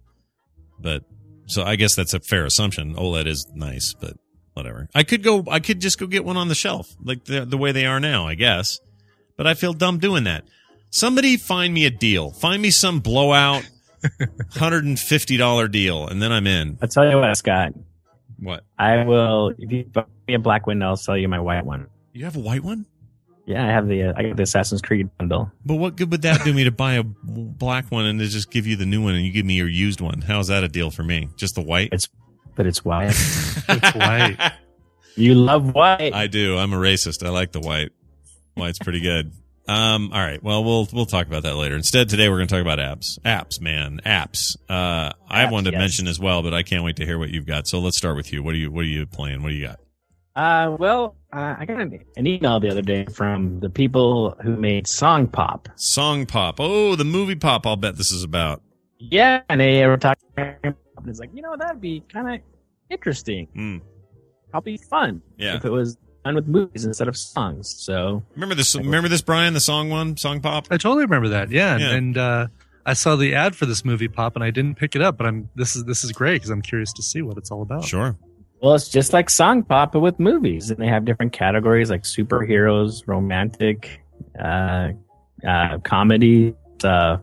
But so I guess that's a fair assumption. OLED is nice, but whatever. I could go. I could just go get one on the shelf, like the the way they are now, I guess. But I feel dumb doing that. Somebody find me a deal. Find me some blowout one hundred fifty dollars deal, and then I'm in. I'll tell you what, Scott. What? I will. If you buy me a black window, I'll sell you my white one. You have a white one? Yeah, I have the. Uh, I got the Assassin's Creed bundle. But what good would that do me to buy a black one and to just give you the new one and you give me your used one? How's that a deal for me? Just the white? It's, but it's white. It's white. You love white. I do. I'm a racist. I like the white. White's pretty good. Um, all right. Well, we'll we'll talk about that later. Instead, today we're going to talk about apps. Apps, man, apps. Uh, I have Apps, one to yes. mention as well, but I can't wait to hear what you've got. So let's start with you. What are you What are you playing? What do you got? Uh, well, uh, I got an, an email the other day from the people who made Song Pop. Song Pop. Oh, the movie Pop. I'll bet this is about. Yeah, and they were talking. And it's like, you know, that'd be kind of interesting. Mm. Probably fun. Yeah. If it was done with movies instead of songs. So Remember this? Remember this, Brian? The song one, Song Pop. I totally remember that. Yeah, Yeah. and uh, I saw the ad for this movie pop, and I didn't pick it up. But I'm this is this is great because I'm curious to see what it's all about. Sure. Well, it's just like Song Pop, but with movies. And they have different categories like superheroes, romantic, uh, uh, comedy, uh,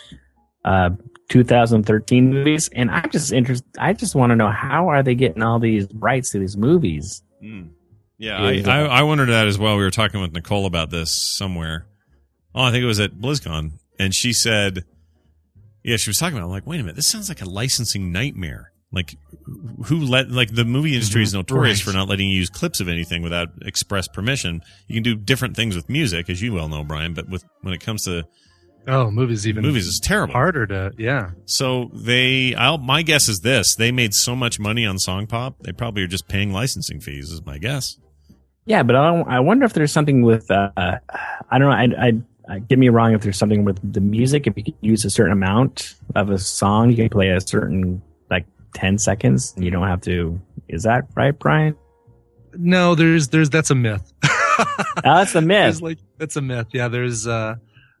uh, two thousand thirteen movies. And I'm just interested. I just want to know, how are they getting all these rights to these movies? Mm. Yeah, I, I, I wondered that as well. We were talking with Nicole about this somewhere. Oh, I think it was at BlizzCon. And she said, yeah, she was talking about it. I'm like, wait a minute, this sounds like a licensing nightmare. Like, who let, like, the movie industry is notorious Right. for not letting you use clips of anything without express permission. You can do different things with music, as you well know, Brian, but with when it comes to Oh, movies even movies, it's terrible. harder to yeah. So they, I'll, my guess is this: they made so much money on Song Pop, they probably are just paying licensing fees. Is my guess. Yeah, but I, don't- I wonder if there's something with, uh, I don't know, I, I, I, get me wrong, if there's something with the music, if you can use a certain amount of a song, you can play a certain, like, ten seconds, and you don't have to, is that right, Brian? No, there's there's that's a myth. Oh, that's a myth. There's like that's a myth. Yeah, there's uh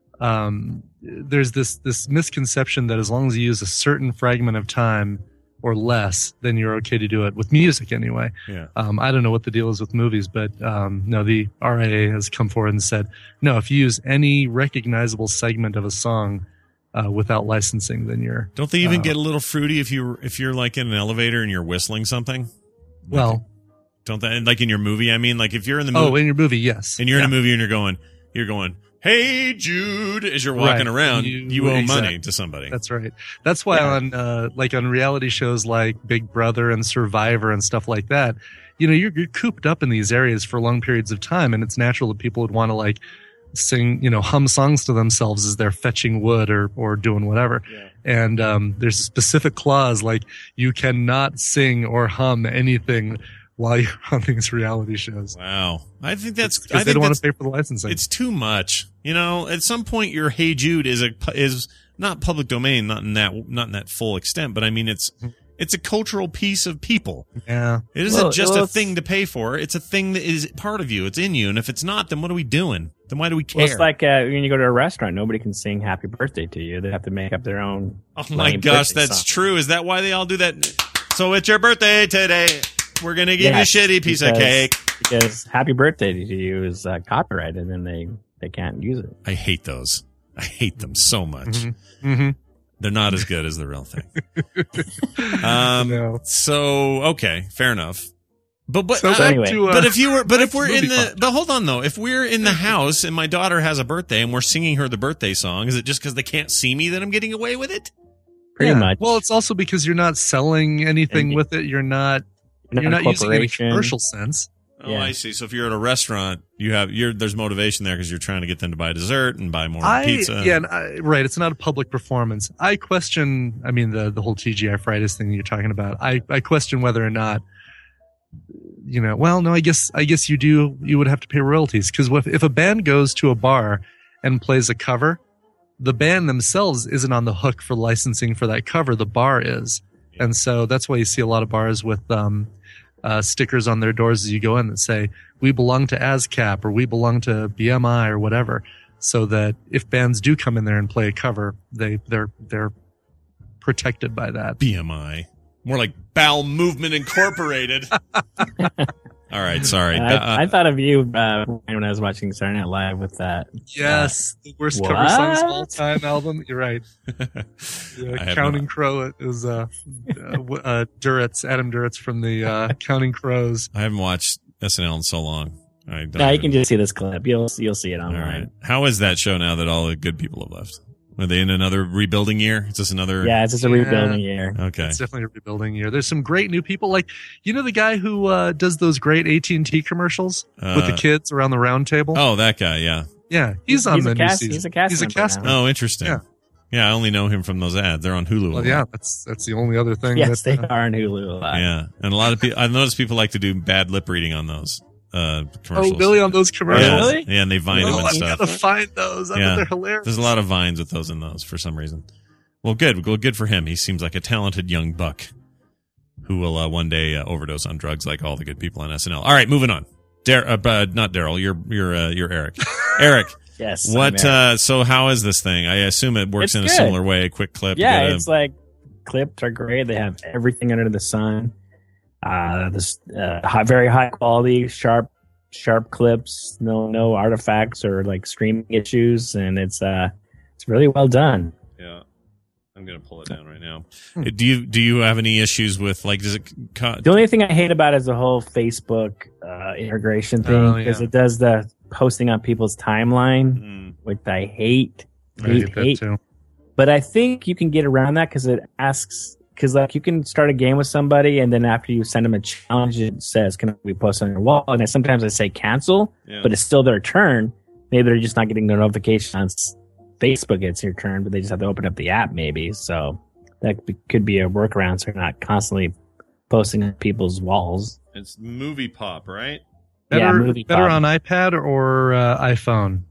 um there's this this misconception that as long as you use a certain fragment of time or less, then you're okay to do it with music anyway. Yeah. Um, I don't know what the deal is with movies, but um, no, the R I A has come forward and said, no, if you use any recognizable segment of a song uh, without licensing, then you're. Don't they even uh, get a little fruity if you if you're like in an elevator and you're whistling something? Well, don't they? Like in your movie, I mean, like if you're in the oh, movie, in your movie, yes, and you're in Yeah. a movie and you're going, you're going, "Hey Jude," as you're walking Right. around, You- you, owe exact- money to somebody. That's right. That's why Yeah. on uh, like on reality shows like Big Brother and Survivor and stuff like that, you know, you're, you're cooped up in these areas for long periods of time, and it's natural that people would want to like sing, you know, hum songs to themselves as they're fetching wood or or doing whatever. Yeah. And um, there's a specific clause like you cannot sing or hum anything while you're on these reality shows. Wow. I think that's because I they think don't want that's, to pay for the licensing. It's too much. You know, at some point your Hey Jude is a is not public domain, not in that not in that full extent, but I mean it's it's a cultural piece of people. Yeah. It isn't well, just well, a thing to pay for. It's a thing that is part of you. It's in you. And if it's not, then what are we doing? Then why do we care? Well, it's like uh, when you go to a restaurant, nobody can sing happy birthday to you. They have to make up their own. Oh my gosh, that's song. true. Is that why they all do that? So it's your birthday today. We're going to give Yes, you a shitty piece because, of cake. Because happy birthday to you is uh, copyrighted and they, they can't use it. I hate those. I hate them so much. Mm-hmm. Mm-hmm. They're not as good as the real thing. um, No. So, okay, fair enough. But but So uh, anyway. to, uh, but if you were but back if to we're in movie the pod. but hold on though, if we're in the house and my daughter has a birthday and we're singing her the birthday song, is it just because they can't see me that I'm getting away with it? Pretty Yeah. much. Well, it's also because you're not selling anything And- with it. You're not. You're You're not not a using it in a corporation. commercial sense. Oh, Yeah. I see. So if you're at a restaurant, you have you're there's motivation there because you're trying to get them to buy dessert and buy more I, pizza. Yeah, and I, right. It's not a public performance. I question. I mean, the the whole T G I Fridays thing you're talking about. I I question whether or not. You know, well, no, I guess I guess you do. You would have to pay royalties because if if a band goes to a bar and plays a cover, the band themselves isn't on the hook for licensing for that cover. The bar is, and so that's why you see a lot of bars with um, uh, stickers on their doors as you go in that say "We belong to ASCAP" or "We belong to B M I" or whatever, so that if bands do come in there and play a cover, they they're they're protected by that. B M I. More like Bowel Movement Incorporated. All right, sorry. I, Uh, I thought of you uh, when I was watching Saturday Night Live with that. Yes, the worst cover What? songs of all time album. You're right. I The have Counting no- Crow is uh, uh, w- uh, Duritz, Adam Duritz from the uh, Counting Crows. I haven't watched S N L in so long. I don't No, you even- can just see this clip. You'll you'll see it All online. right. How is that show now that all the good people have left? Are they in another rebuilding year? Is this another? Yeah, it's just a Yeah. rebuilding year. Okay. It's definitely a rebuilding year. There's some great new people, like you know the guy who uh, does those great A T and T commercials with the Uh, kids around the round table. Oh, that guy. Yeah. yeah, he's on He's the a new cast- season. he's a cast He's a member cast now. member. Oh, interesting. Yeah. Yeah. I only know him from those ads. They're on Hulu. a Well, lot. yeah, that's that's the only other thing. Yes, that, they uh, are on Hulu a lot. Yeah. And a lot of people, I've noticed people like to do bad lip reading on those uh, commercials. Oh, really? On those commercials? Yeah. Really? Yeah. And they vine them Oh, and I've stuff. got to find those. I Yeah. bet they're hilarious. There's a lot of vines with those in those for some reason. Well, good. Well, good for him. He seems like a talented young buck who will uh, one day uh, overdose on drugs like all the good people on S N L. All right, moving on. Dar- uh, uh, not Daryl. You're you're uh, you're Eric. Eric. Yes. I'm What? Eric. Uh, so how is this thing? I assume it works It's in a good. similar way. A quick clip. Yeah, you gotta- it's like clips are great. They have everything under the sun. Uh, this uh, high, very high quality, sharp, sharp clips. No, no artifacts or like streaming issues, and it's uh, it's really well done. Yeah. I'm gonna pull it down right now. Do you do you have any issues with like does it? Co- The only thing I hate about it is the whole Facebook uh, integration thing Oh, because yeah. it does the posting on people's timeline, Mm. which I hate. I Hate, hate that hate. too. But I think you can get around that because it asks, because like you can start a game with somebody and then after you send them a challenge, it says, can we post on your wall? And then sometimes I say cancel, Yeah. but it's still their turn. Maybe they're just not getting the notification on s- Facebook it's your turn, but they just have to open up the app maybe. So that could be- could be a workaround so you're not constantly posting on people's walls. It's Movie Pop, right? Better, yeah, movie better pop. on iPad or uh, iPhone.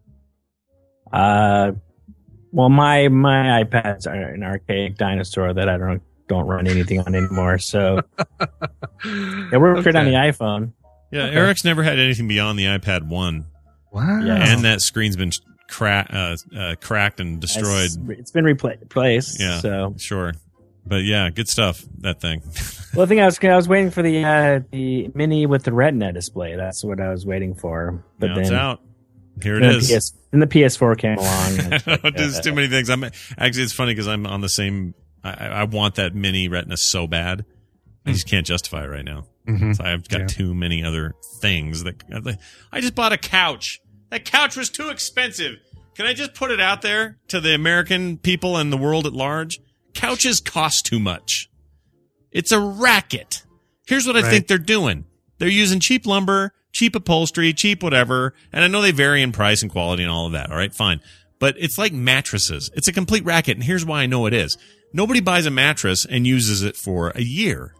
Uh, well, my my iPads are an archaic dinosaur that I don't don't run anything on anymore. So they work great on the iPhone. Yeah, Okay. Eric's never had anything beyond the iPad one, Wow. Yeah. and that screen's been cra- uh, uh, cracked and destroyed. It's, it's been repla- replaced. Yeah, So, sure. But yeah, good stuff. That thing. well, the thing I was I was waiting for the uh, the mini with the Retina display. That's what I was waiting for. But now then it's out. Here it then is. The P S, then the P S four came along. and it's like, There's uh, too many things. I'm actually. It's funny because I'm on the same. I, I want that mini Retina so bad. I just can't justify it right now. Mhm. So I've got Yeah. too many other things that I just bought a couch. That couch was too expensive. Can I just put it out there to the American people and the world at large? Couches cost too much. It's a racket. Here's what I Right. think they're doing. They're using cheap lumber, cheap upholstery, cheap whatever. And I know they vary in price and quality and all of that. All right, fine. But it's like mattresses. It's a complete racket. And here's why I know it is. Nobody buys a mattress and uses it for a year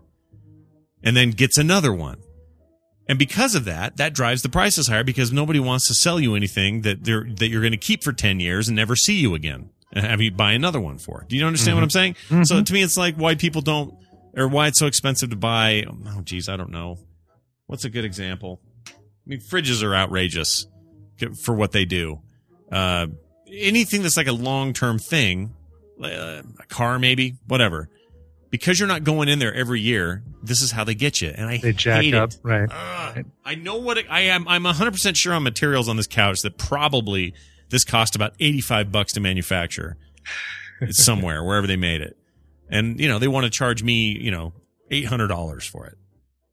and then gets another one. And because of that, that drives the prices higher because nobody wants to sell you anything that they're that you're going to keep for ten years and never see you again and have you buy another one for. Do you understand mm-hmm. what I'm saying? Mm-hmm. So to me, it's like why people don't, or why it's so expensive to buy. Oh, geez, I don't know. What's a good example? I mean, fridges are outrageous for what they do. Uh, anything that's like a long-term thing, uh, a car maybe, whatever. Because you're not going in there every year, this is how they get you, and I they jack hate up, it. right? Uh, I know what it, I am. I'm one hundred percent sure on materials on this couch that probably this cost about eighty-five bucks to manufacture. It's somewhere wherever they made it, and you know they want to charge me, you know, eight hundred dollars for it.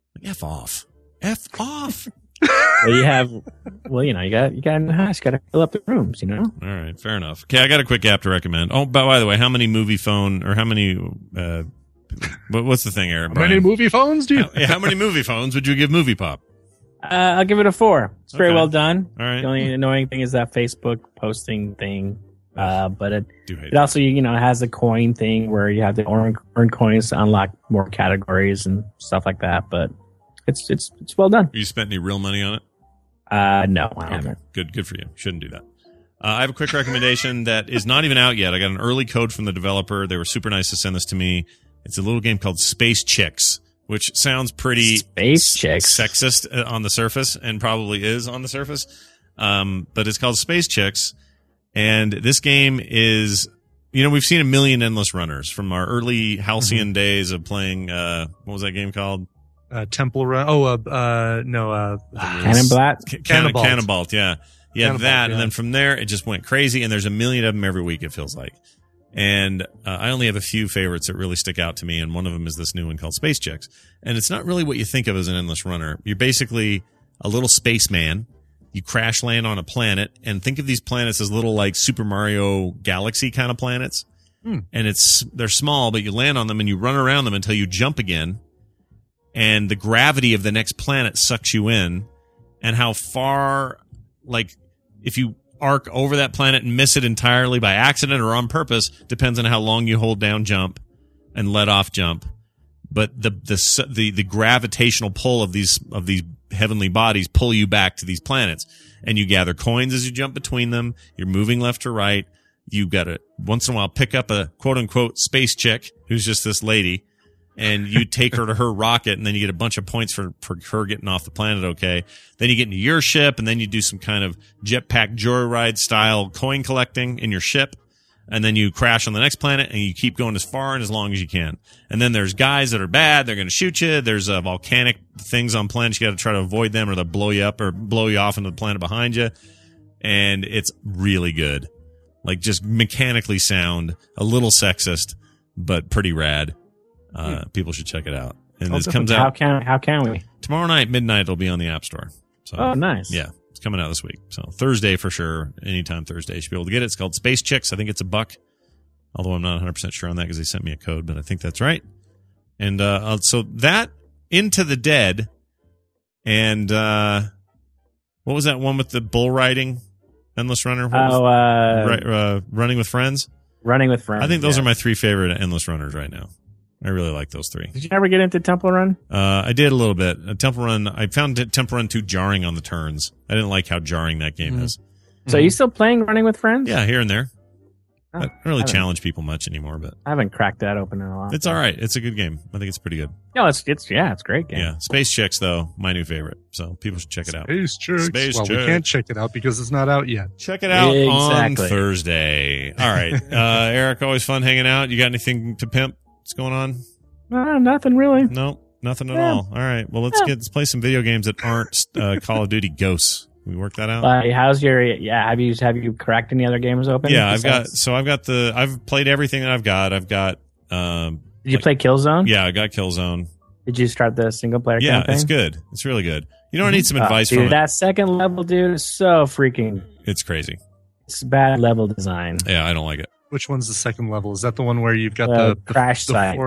F off, f off. Well, you have, well, you know, you got you got in the house, you got to fill up the rooms, you know. All right, fair enough. Okay, I got a quick app to recommend. Oh, by, by the way, how many movie phone or how many? Uh, But what's the thing, Eric? How many movie phones do you? How, how many movie phones would you give Movie Pop? Uh, I'll give it a four. It's very Okay. well done. All right. The only annoying thing is that Facebook posting thing. Uh, but it, Do hate it also, you know, has the coin thing where you have to earn, earn coins to unlock more categories and stuff like that. But it's it's it's well done. You spent any real money on it? Uh, no, I Okay. haven't. Good, good for you. Shouldn't do that. Uh, I have a quick recommendation that is not even out yet. I got an early code from the developer. They were super nice to send this to me. It's a little game called Space Chicks, which sounds pretty Space Chicks sexist on the surface, and probably is on the surface. Um, but it's called Space Chicks, and this game is, you know, we've seen a million Endless Runners from our early halcyon mm-hmm. days of playing. Uh, what was that game called? Uh, Temple Run. Oh, uh, uh no, uh, Cannonblat. C- Cannon, Cannonbalt. Cannonbalt. Yeah, yeah, Cannonbalt, that, yeah. and then from there it just went crazy. And there's a million of them every week. It feels like. And uh, I only have a few favorites that really stick out to me, and one of them is this new one called Space Chicks. And it's not really what you think of as an endless runner. You're basically a little spaceman. You crash land on a planet, and think of these planets as little like Super Mario Galaxy kind of planets. Hmm. And it's they're small, but you land on them and you run around them until you jump again. And the gravity of the next planet sucks you in, and how far, like if you arc over that planet and miss it entirely by accident or on purpose depends on how long you hold down jump and let off jump. But the the the the gravitational pull of these of these heavenly bodies pull you back to these planets, and you gather coins as you jump between them. You're moving left to right. You got to once in a while pick up a quote unquote space chick who's just this lady, and you take her to her rocket, and then you get a bunch of points for, for her getting off the planet okay. Then you get into your ship, and then you do some kind of jetpack joyride style coin collecting in your ship, and then you crash on the next planet, and you keep going as far and as long as you can. And then there's guys that are bad. They're going to shoot you. There's uh, volcanic things on planets. You got to try to avoid them, or they'll blow you up or blow you off into the planet behind you. And it's really good. Like, just mechanically sound, a little sexist, but pretty rad. Uh, people should check it out. And this comes How out can how can we? tomorrow night, midnight. It'll be on the App Store. So, Oh, nice. yeah, it's coming out this week. So Thursday for sure. Anytime Thursday, you should be able to get it. It's called Space Chicks. I think it's a buck. Although I'm not one hundred percent sure on that because they sent me a code, but I think that's right. And uh, uh, so that Into the Dead, and uh, what was that one with the bull riding? Endless Runner? What was- Oh, uh, Right, uh, Running with Friends? Running with Friends. I think those yeah. are my three favorite Endless Runners right now. I really like those three. Did you ever get into Temple Run? Uh, I did a little bit. Uh, Temple Run, I found t- Temple Run too jarring on the turns. I didn't like how jarring that game Mm-hmm. is. So are you still playing Running with Friends? Yeah, here and there. Oh, I don't really I haven't- challenge people much anymore, but I haven't cracked that open in a while. it's all right. It's a good game. I think it's pretty good. No, it's it's yeah, it's a great game. Yeah. Space Chicks, though, my new favorite. So people should check it out. Space Chicks. Space well, we Chicks. can't check it out because it's not out yet. Check it out Exactly. on Thursday. All right. Uh, Eric, always fun hanging out. You got anything to pimp? What's going on? Uh, nothing really. No, nothing at Yeah. all. All right. Well, let's Yeah. get let's play some video games that aren't uh, Call of Duty Ghosts. Can we work that out? Uh, how's your yeah? Have you have you cracked any other games open? Yeah, I've got. besides- So I've got the. I've played everything that I've got. I've got. Um, Did you like- play Killzone? Yeah, I got Killzone. Did you start the single player Yeah, campaign? it's good. It's really good. You know, I need some Oh, advice dude, from it. that second level, dude, is so freaking. It's crazy. It's bad level design. Yeah, I don't like it. Which one's the second level? Is that the one where you've got Uh, the, the crash the site. forest?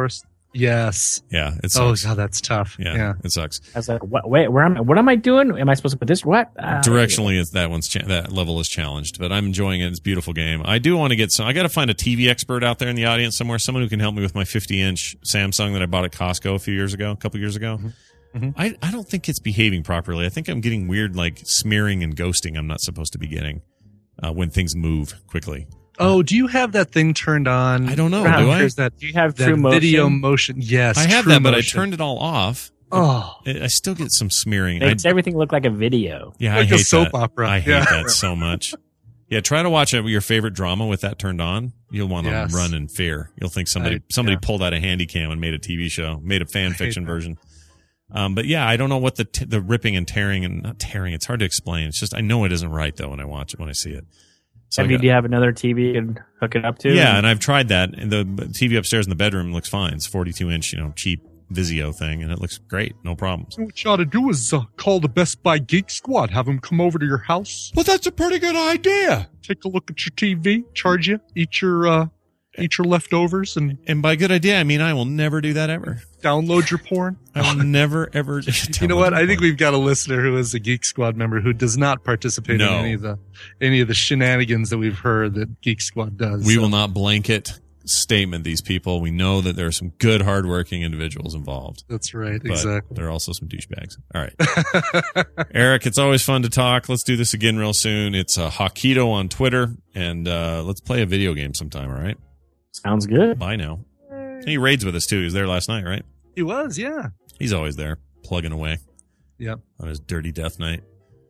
Yes. Yeah, it Oh, sucks. God, that's tough. Yeah, Yeah. it sucks. I was like, what, wait, where am I? What am I doing? Am I supposed to put this? What? Uh, Directionally, it's, that one's cha- that level is challenged, but I'm enjoying it. It's a beautiful game. I do want to get some. I got to find a T V expert out there in the audience somewhere, someone who can help me with my fifty inch Samsung that I bought at Costco a few years ago, a couple years ago. Mm-hmm. Mm-hmm. I I don't think it's behaving properly. I think I'm getting weird, like smearing and ghosting. I'm not supposed to be getting uh, when things move quickly. Oh, do you have that thing turned on? I don't know. Around Do I? here's That, Do you have that True Motion? video motion? Yes, I have True that, but I Motion. turned it all off. Oh, I I still get some smearing. Makes I, everything look like a video. yeah, like I a hate soap that. opera. I hate Yeah. that so much. Yeah, try to watch it with your favorite drama with that turned on. You'll want to Yes. run in fear. You'll think somebody I- somebody yeah. pulled out a handy cam and made a T V show, made a fan hate fiction that. version. Um, but yeah, I don't know what the t- the ripping and tearing and not tearing. It's hard to explain. It's just I know it isn't right though when I watch it when I see it. So I Have you, got- do you have another T V you can hook it up to? yeah, and I've tried that. And the T V upstairs in the bedroom looks fine. It's forty-two inch, you know, cheap Vizio thing, and it looks great. No problems. What you ought to do is uh, call the Best Buy Geek Squad. Have them come over to your house. Well, that's a pretty good idea. Take a look at your T V, charge you, eat your uh, eat your leftovers, and And by good idea, I mean I will never do that ever. download your porn. I will never ever. You know what? I think we've got a listener who is a Geek Squad member who does not participate No. in any of the any of the shenanigans that we've heard that Geek Squad does. We So, will not blanket statement these people. We know that there are some good, hardworking individuals involved. That's right. But Exactly. there are also some douchebags. All right. Eric, it's always fun to talk. Let's do this again real soon. It's uh, Hawkito on Twitter, and uh, let's play a video game sometime, all right? Sounds good. Bye now. He raids with us, too. He was there last night, right? He was, yeah. He's always there, plugging away Yep. on his dirty death night.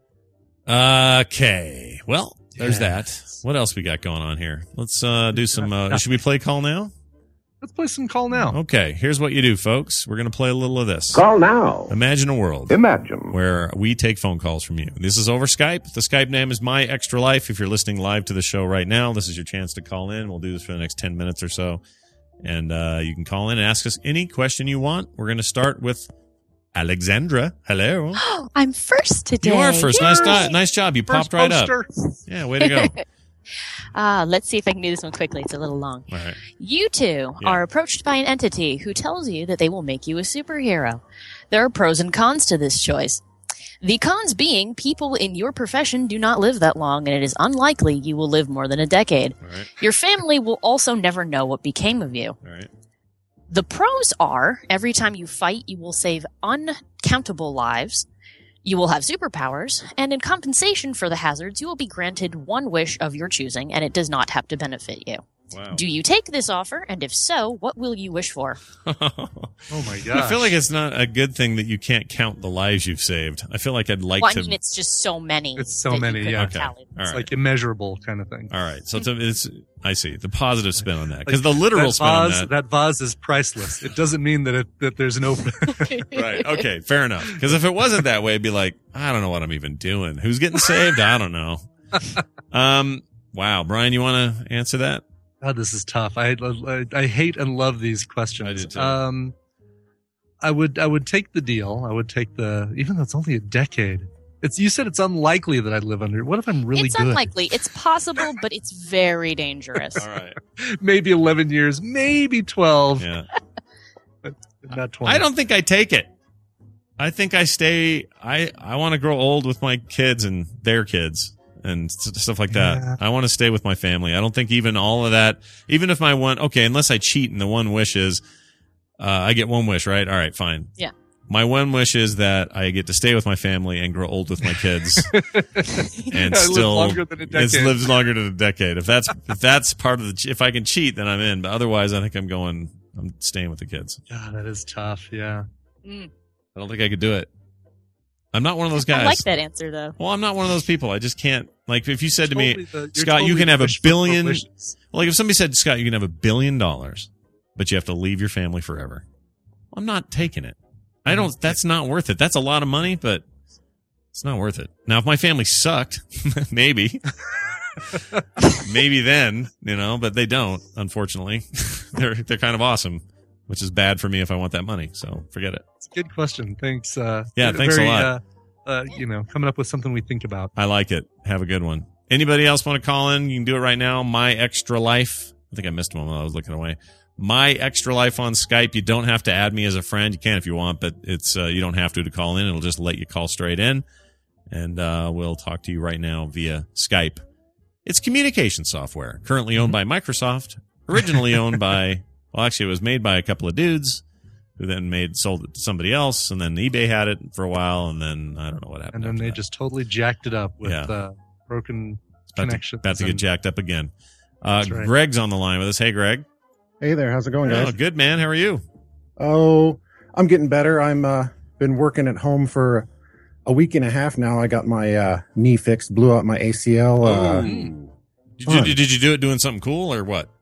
Okay. Well, there's that. What else we got going on here? Let's uh, do some... Uh, should we play Call Now? Let's play some Call Now. Okay, here's what you do, folks. We're going to play a little of this. Call now. Imagine a world Imagine. where we take phone calls from you. This is over Skype. The Skype name is My Extra Life. If you're listening live to the show right now, this is your chance to call in. We'll do this for the next ten minutes or so. And uh, you can call in and ask us any question you want. We're going to start with Alexandra. Hello. I'm first today. You are first. Yay. Nice, di- nice job. You First popped right up. poster. Yeah, way to go. Uh, let's see if I can do this one quickly. It's a little long. All right. You two Yeah. are approached by an entity who tells you that they will make you a superhero. There are pros and cons to this choice. The cons being people in your profession do not live that long, and it is unlikely you will live more than a decade. All right. Your family will also never know what became of you. All right. The pros are every time you fight, you will save uncountable lives. You will have superpowers, and in compensation for the hazards, you will be granted one wish of your choosing, and it does not have to benefit you. Wow. Do you take this offer? And if so, what will you wish for? Oh my I gosh. feel like it's not a good thing that you can't count the lives you've saved. I feel like I'd like Well, I to. mean, it's just so many. It's so that you many, couldn't yeah. Okay. tally. All It's right. like immeasurable kind of thing. All right. So it's, a, it's I see the positive spin on that because the literal that spin on vase, that. that vase is priceless. It doesn't mean that it, that there's an open. Right. Okay. Fair enough. Because if it wasn't that way, it'd be like, I don't know what I'm even doing. Who's getting saved? I don't know. Um. Wow. Brian, you want to answer that? God, this is tough. I, I I hate and love these questions. I do too. Um, I would I would take the deal. I would take the even though it's only a decade. It's you said it's unlikely that I'd live under. What if I'm really it's good? unlikely. It's possible, but it's very dangerous. All right. Maybe eleven years, maybe twelve. Yeah. But not twenty. I don't think I take it. I think I stay. I I want to grow old with my kids and their kids and s- stuff like that. Yeah. I want to stay with my family. I don't think even all of that. Even if my one okay, unless I cheat and the one wish is, uh, I get one wish, right? All right, fine. Yeah. My one wish is that I get to stay with my family and grow old with my kids, and I live still longer than a it decade. lives longer than a decade. If that's if that's part of the if I can cheat, then I'm in. But otherwise, I think I'm going. I'm staying with the kids. God, that is tough. Yeah. Mm. I don't think I could do it. I'm not one of those guys. I like that answer, though. Well, I'm not one of those people. I just can't. Like, if you said to me, Totally the- you're Scott, you totally can have a wishful for billion. wishes. Like, if somebody said, Scott, you can have a billion dollars, but you have to leave your family forever. I'm not taking it. I don't. That's not worth it. That's a lot of money, but it's not worth it. Now, if my family sucked, maybe, maybe then, you know, but they don't. Unfortunately, they're they're kind of awesome, which is bad for me if I want that money. So forget it. It's a good question. Thanks. Uh, Yeah, thanks a very, lot. Uh, uh, you know, coming up with something we think about. I like it. Have a good one. Anybody else want to call in? You can do it right now. My Extra Life. I think I missed one while I was looking away. My Extra Life on Skype. You don't have to add me as a friend. You can if you want, but it's uh, you don't have to to call in. It'll just let you call straight in, and uh, we'll talk to you right now via Skype. It's communication software, currently owned by Microsoft, originally owned by, well, actually, it was made by a couple of dudes who then made sold it to somebody else, and then eBay had it for a while, and then I don't know what happened. And then they that. just totally jacked it up with Yeah. uh, broken It's about connections. To, about to get and- jacked up again. Uh, That's right. Greg's on the line with us. Hey, Greg. Hey there, how's it going, guys? Oh, good, man. How are you? Oh, I'm getting better. I'm uh been working at home for a week and a half now. I got my uh, knee fixed, blew out my A C L. Uh, Did you, did, did you do it doing something cool or what?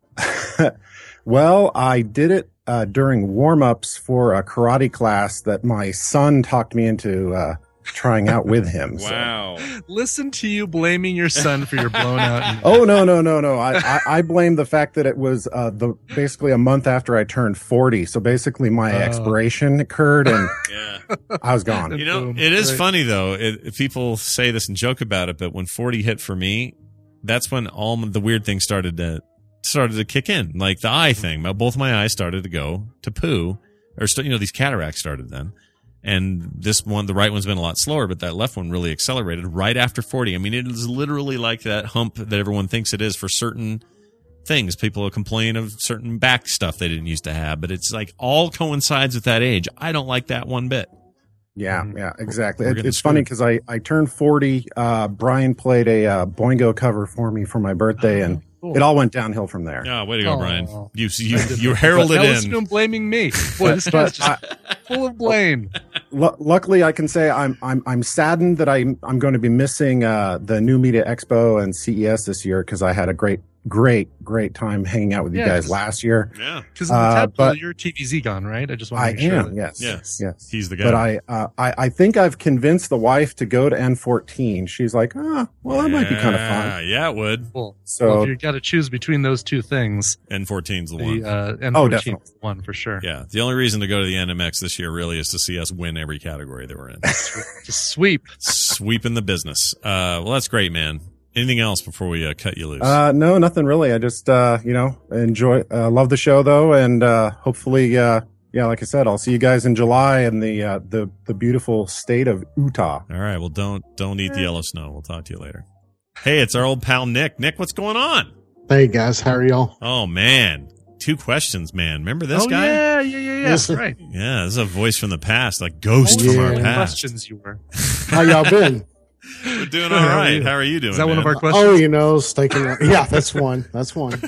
well, I did it uh, during warm-ups for a karate class that my son talked me into uh, trying out with him. so- Wow. Listen to you blaming your son for your blown out. knee. Oh no no no no! I, I I blame the fact that it was uh, the basically a month after I turned forty. So basically, my Oh. expiration occurred, and Yeah. I was gone. You know, Boom. it is Right. funny, though. It, it- people say this and joke about it, but when forty hit for me, that's when all the weird things started to started to kick in. Like the eye thing. My, both my eyes started to go to poo. Or, st- you know, these cataracts started then. And this one, the right one's been a lot slower, but that left one really accelerated right after forty. I mean, it is literally like that hump that everyone thinks it is for certain things. People will complain of certain back stuff they didn't used to have, but it's like all coincides with that age. I don't like that one bit. Yeah, yeah, exactly. We're It, getting it's funny screwed. because I, I turned forty. Uh, Brian played a uh, Boingo cover for me for my birthday, and cool. it all went downhill from there. Oh, way to go, Oh. Brian. You you you heralded now listen to in. him blaming me. Boy, this guy's just I- full of blame. Lu luckily, I can say I'm I'm I'm saddened that I'm I'm going to be missing uh, the New Media Expo and C E S this year because I had a great great great time hanging out with you Yes. guys last year. Yeah. Because in the Uh, tap but- you're T V Z gone, right? I just want I to make sure. am, that- yes, Yes. yes. He's the guy. But I, uh, I, I think I've convinced the wife to go to N fourteen. She's like, ah, well, that might be kind of Yeah, fun. Yeah, it would. Cool. So- well, if you got to choose between those two things, N fourteen's the one. the uh, N Oh, fourteen definitely. is the one for sure. Yeah. The only reason to go to the N M X this year really is to see us win every category that we're in. Just sweep. Sweeping the business. Uh, well, that's great, man. Anything else before we uh, cut you loose? Uh, no, nothing really. I just, uh, you know, enjoy, uh, love the show though. And, uh, hopefully, uh, yeah, like I said, I'll see you guys in July in the, uh, the, the beautiful state of Utah. All right. Well, don't don't eat the yellow snow. We'll talk to you later. Hey, it's our old pal Nick. Nick, what's going on? Hey guys, how are y'all? Oh man, two questions, man. Remember this oh, guy? yeah, yeah, yeah, yeah. Yes. Right. Yeah, this is a voice from the past, like ghost Oh, from our yeah. past. Questions you were. How y'all been? We're doing all right. How are you doing? Is that one man? of our questions? Oh, you know, staking. Yeah, that's one. That's one.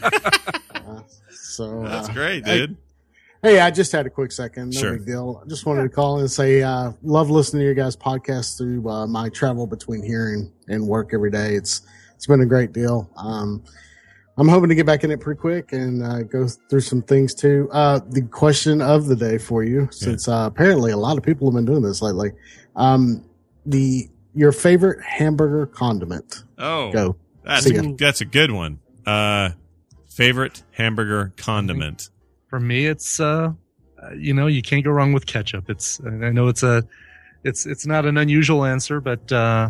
Uh, so That's uh, great, hey- dude. Hey, I just had a quick second. No Sure. big deal. I just wanted to call and say, uh, love listening to your guys' podcast through uh, my travel between here and, and work every day. It's it's been a great deal. Um, I'm hoping to get back in it pretty quick and uh, go through some things too. Uh, the question of the day for you, since uh, apparently a lot of people have been doing this lately. Um, the your favorite hamburger condiment. Oh, Go. that's See a, ya. that's a good one. Uh, favorite hamburger condiment. For me, it's uh, uh, you know, you can't go wrong with ketchup. It's and I know it's a, it's it's not an unusual answer, but uh,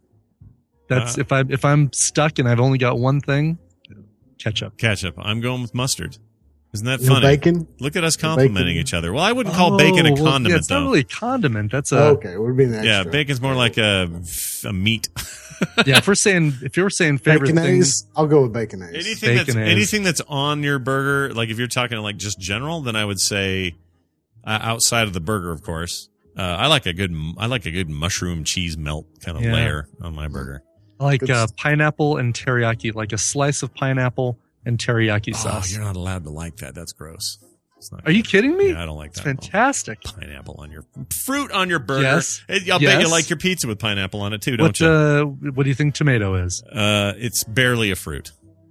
that's Uh, if I if I'm stuck and I've only got one thing, ketchup. Ketchup. I'm going with mustard. Isn't that No funny? bacon? Look at us complimenting bacon? each other. Well, I wouldn't call bacon a Oh, well, condiment, yeah, it's though. not really a condiment. That's a Oh, okay, it would be an extra. Yeah, bacon's more like a, a meat. yeah. If we're saying if you're saying favorite Baconaise? things, I'll go with baconaise. Anything that's Baconaise. anything that's on your burger, like if you're talking like just general, then I would say uh, outside of the burger, of course. Uh, I like a good I like a good mushroom cheese melt kind of Yeah. layer on my burger. I like Good uh, s- pineapple and teriyaki, like a slice of pineapple and teriyaki Oh, sauce. you're not allowed to like that. That's gross. It's not Are you good. kidding me? Yeah, I don't like It's that. fantastic. Pineapple on your fruit on your burger. Yes. Hey, I'll bet you Yes. like your pizza with pineapple on it too, don't What you? uh, what do you think tomato is? Uh, it's barely a fruit.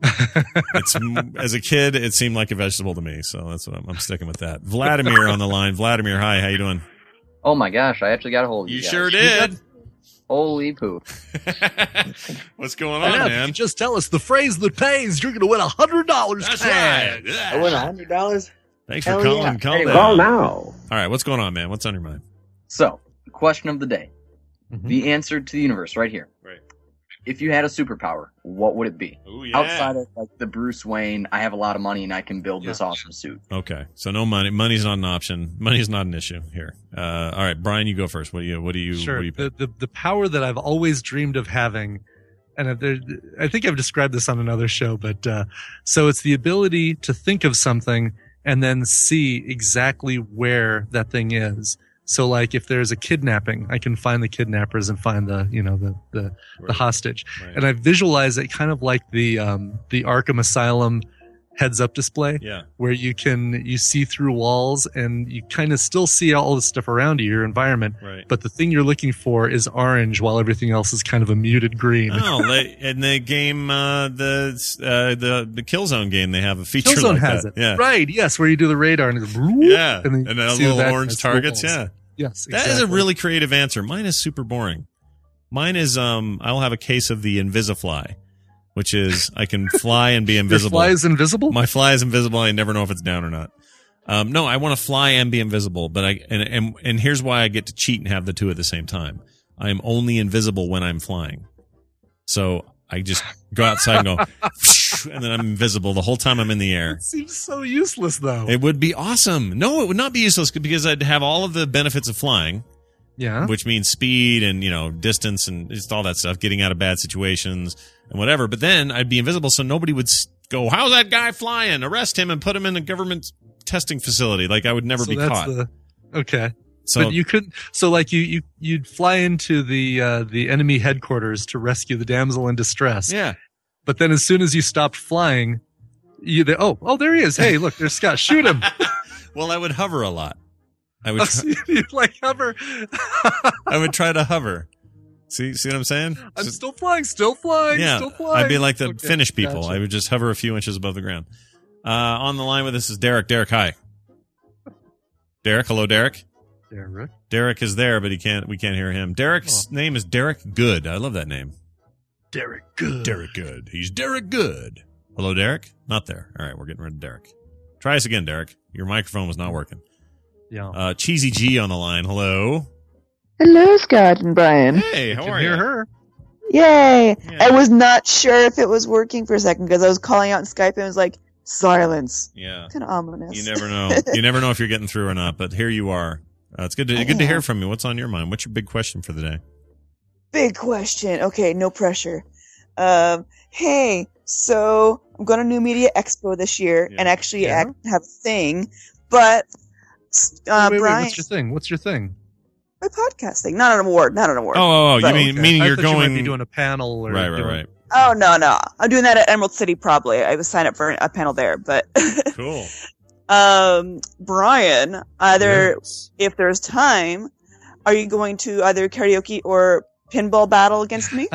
It's as a kid, it seemed like a vegetable to me, so that's what I'm, I'm sticking with that. Vladimir on the line. Vladimir, hi. How you doing? Oh my gosh, I actually got a hold of you. You guys. sure did. Holy poop. What's going And on, if man? you just tell us the phrase that pays, you're going to win a hundred dollars. That's right. Yeah. I win a hundred dollars? Thanks for Hell calling. yeah. Call Anyway. now. Call now. All right, what's going on, man? What's on your mind? So, question of the day. Mm-hmm. The answer to the universe, right here. Right. if you had a superpower, what would it be? Ooh, yeah. Outside of like the Bruce Wayne, I have a lot of money and I can build this awesome suit. Okay, so no money. Money's not an option. Money's not an issue here. Uh, all right, Brian, you go first. What do you? What do you? Sure. What do you the, the the power that I've always dreamed of having, and there, I think I've described this on another show, but uh, so it's the ability to think of something and then see exactly where that thing is. So, like, if there's a kidnapping, I can find the kidnappers and find the, you know, the the, Right. the hostage. Right. And I visualize it kind of like the um, the Arkham Asylum heads-up display, Yeah. where you can you see through walls and you kind of still see all the stuff around you, your environment. Right. But the thing you're looking for is orange, while everything else is kind of a muted green. Oh, they, in the game, uh, the uh, the the Killzone game, they have a feature Killzone like has that. it, Yeah, right? Yes, where you do the radar and it's yeah, and, then and you the see little that orange as targets. walls. Yeah, Yes, that is a exactly. really creative answer. Mine is super boring. Mine is um, I'll have a case of the Invisifly, which is I can fly and be invisible. Your fly is invisible? My fly is invisible. I never know if it's down or not. Um, no, I want to fly and be invisible, but I and, and and here's why I get to cheat and have the two at the same time. I am only invisible when I'm flying, so I just go outside and go, and then I'm invisible the whole time I'm in the air. It seems so useless, though. It would be awesome. No, it would not be useless because I'd have all of the benefits of flying. Yeah. Which means speed and, you know, distance and just all that stuff, getting out of bad situations and whatever. But then I'd be invisible, so nobody would go, how's that guy flying? Arrest him and put him in a government testing facility. Like, I would never So be that's caught. the- okay. So- but you couldn't. So, like, you you you'd fly into the uh, the enemy headquarters to rescue the damsel in distress. Yeah. But then, as soon as you stopped flying, you they, oh oh there he is. Hey, look, there's Scott. Shoot him. Well, I would hover a lot. I would. Oh, so you'd like hover. I would try to hover. See, see what I'm saying? I'm Just- still flying, still flying, yeah, still flying. I'd be like the Okay, Finnish people. gotcha. I would just hover a few inches above the ground. Uh, on the line with us is Derek. Derek, hi. Derek, hello, Derek. Derek. Derek is there, but he can't. We can't hear him. Derek's name is Derek Good. I love that name. Derek Good. Derek Good. He's Derek Good. Hello, Derek. Not there. All right, we're getting rid of Derek. Try us again, Derek. Your microphone was not working. Yeah. Uh, Cheesy G on the line. Hello. Hello, Scott and Brian. Hey, how are you? Hear her. Yay! I was not sure if it was working for a second because I was calling out in Skype and it was like, silence. Yeah. Kind of ominous. You never know. You never know if you're getting through or not. But here you are. Uh, it's good to I good to hear am. from you. What's on your mind? What's your big question for the day? Big question. Okay, no pressure. Um, hey, so I'm going to New Media Expo this year and actually Yeah. act, have a thing, but uh, wait, wait, wait, Brian, what's your thing? What's your thing? my podcasting, not an award, not an award. Oh, oh, oh, you But- mean meaning I you're thought you might going be doing a panel or right, right, doing- right. Oh no, no, I'm doing that at Emerald City probably. I was signed up for a panel there, but Cool. um, Brian, either if there's time, are you going to either karaoke or pinball battle against me?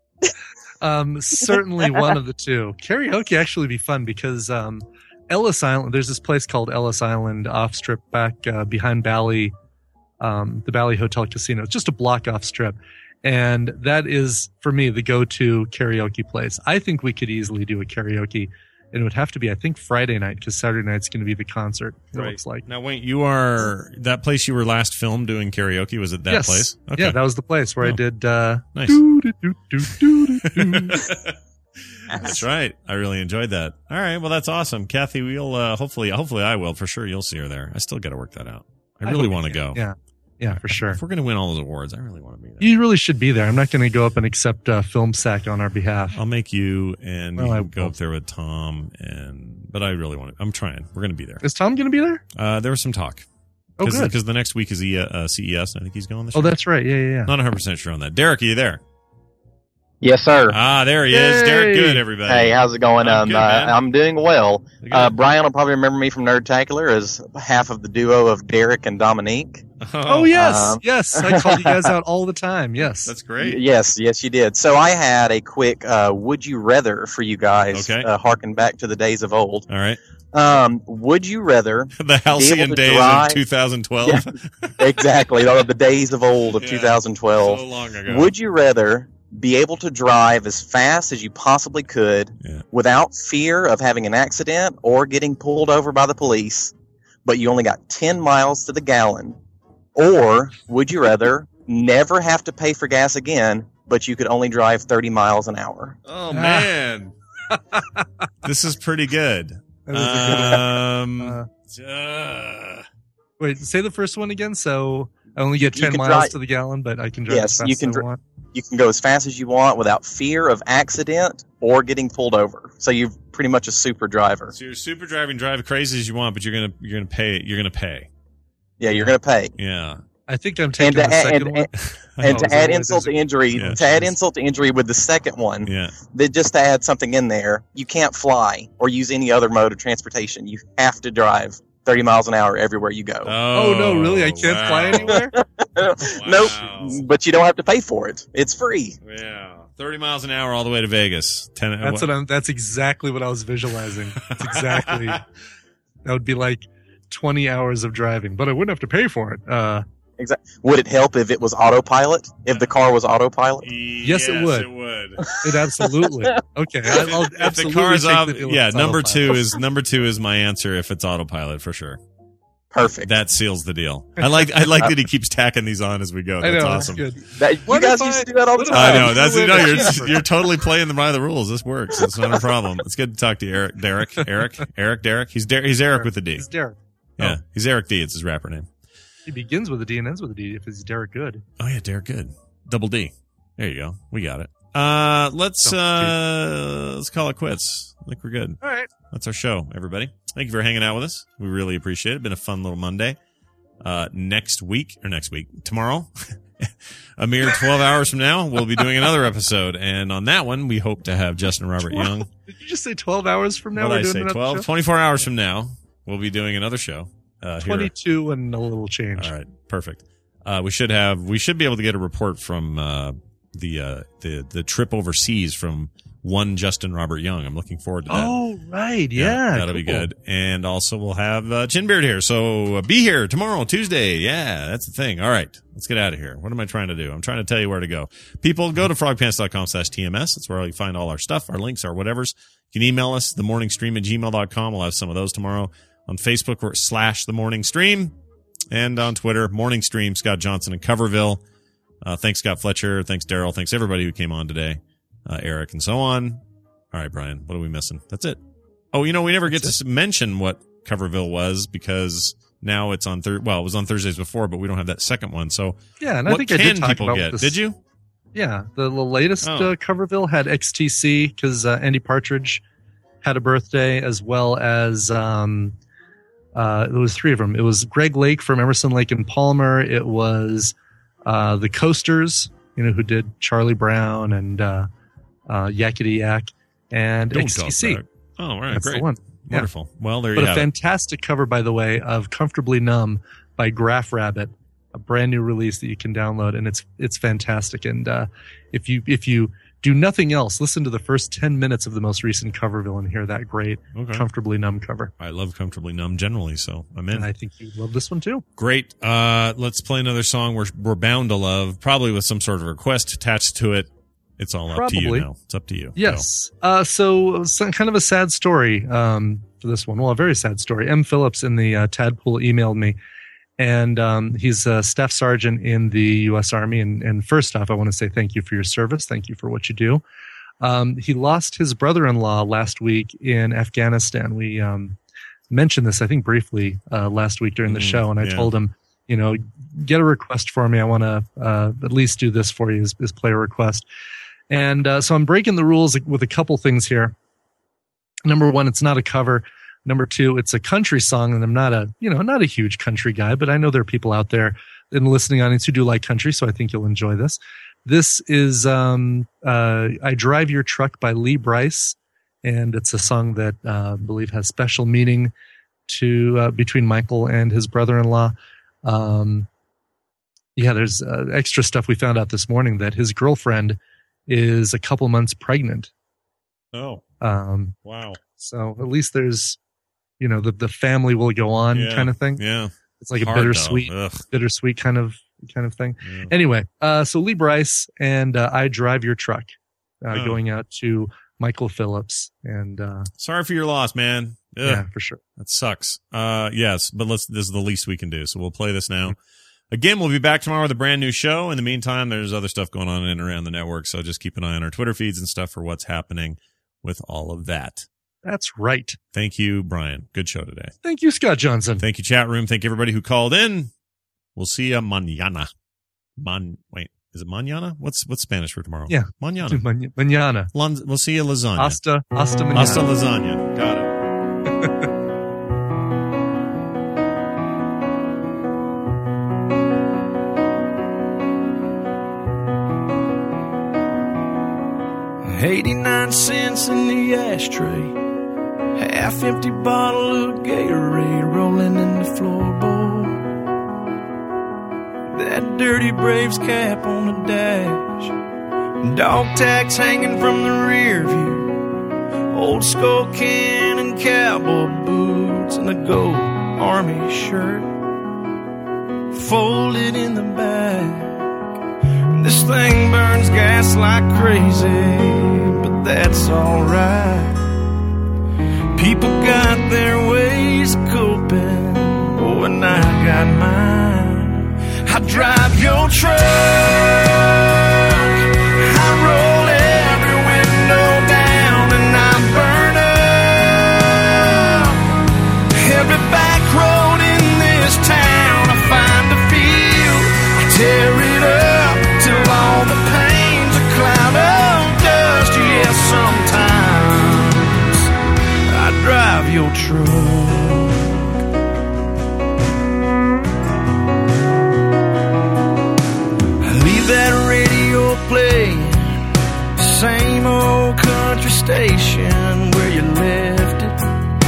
Um, certainly one of the two. Karaoke actually be fun because um, Ellis Island. There's this place called Ellis Island off strip back uh, behind Bally, um, the Bally Hotel Casino. It's just a block off strip, and that is for me the go-to karaoke place. I think we could easily do a karaoke, and it would have to be I think Friday night because Saturday night's going to be the concert. It Right. looks like. Now, wait, you are that place you were last filmed doing karaoke? Was it that yes. place? Yeah, that was the place where I Oh. did. Uh, Nice. doo-doo-doo-doo-doo-doo. That's right. I really enjoyed that. All right. Well, that's awesome. Kathy, we'll uh, hopefully, hopefully I will for sure. You'll see her there. I still got to work that out. I I really hope want to you go. can. Yeah. Yeah, for sure. If we're going to win all those awards, I really want to be there. You really should be there. I'm not going to go up and accept uh, film sack on our behalf. I'll make you and Well, you I can go will. up there with Tom and, but I really want to, I'm trying. We're going to be there. Is Tom going to be there? Uh, there was some talk. Oh, Cause, good. Because the next week is e, uh, C E S and I think he's going this Oh, year. that's right. Yeah, yeah, yeah. Not one hundred percent sure on that. Derek, are you there? Yes, sir. Ah, there he is. Derek Good, everybody. Hey, how's it going? I'm Um, good, uh, man. I'm doing well. Good. Uh, Brian will probably remember me from Nerdtacular as half of the duo of Derek and Dominique. Oh, yes. Um, yes. I called you guys out all the time. Yes. That's great. Yes, yes, you did. So I had a quick uh, would you rather for you guys, Okay. uh, harken back to the days of old. All right. Um, would you rather The be halcyon able to days drive- of two thousand twelve. Yeah, exactly, the the days of old of Yeah, two thousand twelve. so long ago. Would you rather be able to drive as fast as you possibly could Yeah. without fear of having an accident or getting pulled over by the police, but you only got ten miles to the gallon? Or would you rather never have to pay for gas again, but you could only drive thirty miles an hour. Oh, man. This is pretty good. That is a good Um, one. Uh, uh, wait, say the first one again. So I only get You ten can miles drive- to the gallon, but I can drive Yes, as fast you can as I dri- want. You can go as fast as you want without fear of accident or getting pulled over. So you're pretty much a super driver. so you're super driving, drive crazy as you want, but you're gonna you're gonna pay. You're gonna pay. Yeah, you're going to pay. Yeah. I think I'm And taking to, the add, second and, one. and, and Oh, to is that add what insult it to is? injury, Yeah, to add insult to injury with the second one, Yeah. that just to add something in there, you can't fly or use any other mode of transportation. You have to drive thirty miles an hour everywhere you go. Oh, no, really? I can't wow. fly anywhere? Nope, but you don't have to pay for it. It's free. Yeah. thirty miles an hour all the way to Vegas. Ten, That's what I'm. That's exactly what I was visualizing. That's exactly. That would be like twenty hours of driving, but I wouldn't have to pay for it. Uh, Exactly. Would it help if it was autopilot? If the car was autopilot? yes, it would. It would. It absolutely. Okay, I, I'll If the absolutely car's take off, the deal yeah. with Number autopilot. two is number two is my answer. If it's autopilot, for sure. Perfect. That seals the deal. I like I like that he keeps tacking these on as we go. I That's know, awesome. that's good. That, you What guys if used I- to do that all the what if time. I know. That's Wait, no, wait, you're wait. you're totally playing by the rules. This works. It's not a problem. It's good to talk to you, Eric. Derek. Eric. Eric. Derek. He's Der- He's Eric with a D. It's Derek. Yeah. He's Eric D. It's his rapper name. He begins with a D and ends with a D. If it's Derek Good. Oh yeah, Derek Good. Double D. There you go. We got it. Uh, let's uh, let's call it quits. I think we're good. All right. That's our show, everybody. Thank you for hanging out with us. We really appreciate it. Been a fun little Monday. Uh, next week or next week, tomorrow, a mere twelve hours from now, we'll be doing another episode. And on that one, we hope to have Justin Robert Young. Did you just say twelve hours from now? What we're did I doing say? another twelve, show? twenty-four hours from now, we'll be doing another show. Uh, here. twenty-two and a little change. All right. Perfect. Uh, we should have, we should be able to get a report from, uh, the, uh, the, the trip overseas from one Justin Robert Young. I'm looking forward to that. Oh, right. Yeah. that'll be cool. good. And also we'll have uh, Chinbeard here. So uh, be here tomorrow, Tuesday. Yeah, that's the thing. All right, let's get out of here. What am I trying to do? I'm trying to tell you where to go. People, go to frogpants.com slash TMS. That's where you find all our stuff, our links, our whatevers. You can email us, themorningstream at gmail dot com. We'll have some of those tomorrow. On Facebook, we're slash the morning stream. And on Twitter, morning stream, Scott Johnson in Coverville. Uh, thanks, Scott Fletcher. Thanks, Daryl. Thanks, everybody who came on today. Uh, Eric and so on. All right, Brian, what are we missing? That's it. Oh, you know, we never get to mention what Coverville was because now it's on Thur- well, it was on Thursdays before, but we don't have that second one. So Yeah, and what I think I can did talk people about get? this. Did you? Yeah, the, the latest Oh. uh, Coverville had X T C because uh, Andy Partridge had a birthday, as well as um, uh, there was three of them. It was Greg Lake from Emerson, Lake and Palmer. It was uh, the Coasters, you know, who did Charlie Brown and uh, uh, Yakety Yak, and Don't X T C. talk back. Oh, all right, That's great. the one. Yeah. Wonderful. Well, there But you a have it. fantastic cover, by the way, of "Comfortably Numb" by Graph Rabbit, a brand new release that you can download, and it's it's fantastic. And uh, if you if you do nothing else, listen to the first ten minutes of the most recent Coverville and hear that great Okay. "Comfortably Numb" cover. I love Comfortably Numb generally, so I'm in. And I think you love this one too. Great. Uh, let's play another song we're, we're bound to love, probably with some sort of request attached to it. It's all up to you Probably. now. It's up to you. Yes. Uh, so, so kind of a sad story um, for this one. Well, a very sad story. M. Phillips in the uh, Tadpool emailed me, and um, he's a staff sergeant in the U S Army. And, and first off, I want to say thank you for your service. Thank you for what you do. Um, he lost his brother-in-law last week in Afghanistan. We um, mentioned this, I think, briefly uh, last week during the Mm, show, and I yeah. told him, you know, get a request for me. I want to uh, at least do this for you, is, is play a request. And uh, so I'm breaking the rules with a couple things here. Number one, it's not a cover. Number two, it's a country song, and I'm not a, you know, not a huge country guy, but I know there are people out there in the listening audience who do like country, so I think you'll enjoy this. This is um, uh, "I Drive Your Truck" by Lee Brice, and it's a song that uh, I believe has special meaning to uh, between Michael and his brother-in-law. Um, yeah, there's uh, extra stuff we found out this morning that his girlfriend is a couple months pregnant. Oh, Um, wow. so at least there's, you know, the, the family will go on Yeah. kind of thing. Yeah. It's like a Hard, bittersweet, though. Ugh. bittersweet kind of, kind of thing. Yeah. Anyway, uh, so Lee Brice and uh, "I Drive Your Truck" uh, Oh. going out to Michael Phillips. And uh, Sorry for your loss, man. Ugh. yeah, for sure. That sucks. Uh, yes, but let's, this is the least we can do. So we'll play this now. Again, we'll be back tomorrow with a brand new show. In the meantime, there's other stuff going on in and around the network, so just keep an eye on our Twitter feeds and stuff for what's happening with all of that. That's right. Thank you, Brian. Good show today. Thank you, Scott Johnson. Thank you, chat room. Thank you, everybody who called in. We'll see you mañana. Man, wait, is it mañana? What's what's Spanish for tomorrow? Yeah. Mañana. Mañana. Mañana. Lon- we'll see you lasagna. Hasta, hasta mañana. Hasta lasagna. Got it. eighty-nine cents in the ashtray, half empty bottle of Gatorade rolling in the floorboard. That dirty Braves cap on the dash, dog tags hanging from the rear view, old skull can and cowboy boots, and a gold army shirt folded in the back. This thing burns gas like crazy, but that's alright. People got their ways of coping, oh, and I got mine. I drive your truck, I roll every window down, and I burn up every back road in this town. I find a field, I tear it up till all the pain's a cloud of dust. Yeah, sometimes I drive your truck. I leave that radio playing, same old country station where you left it.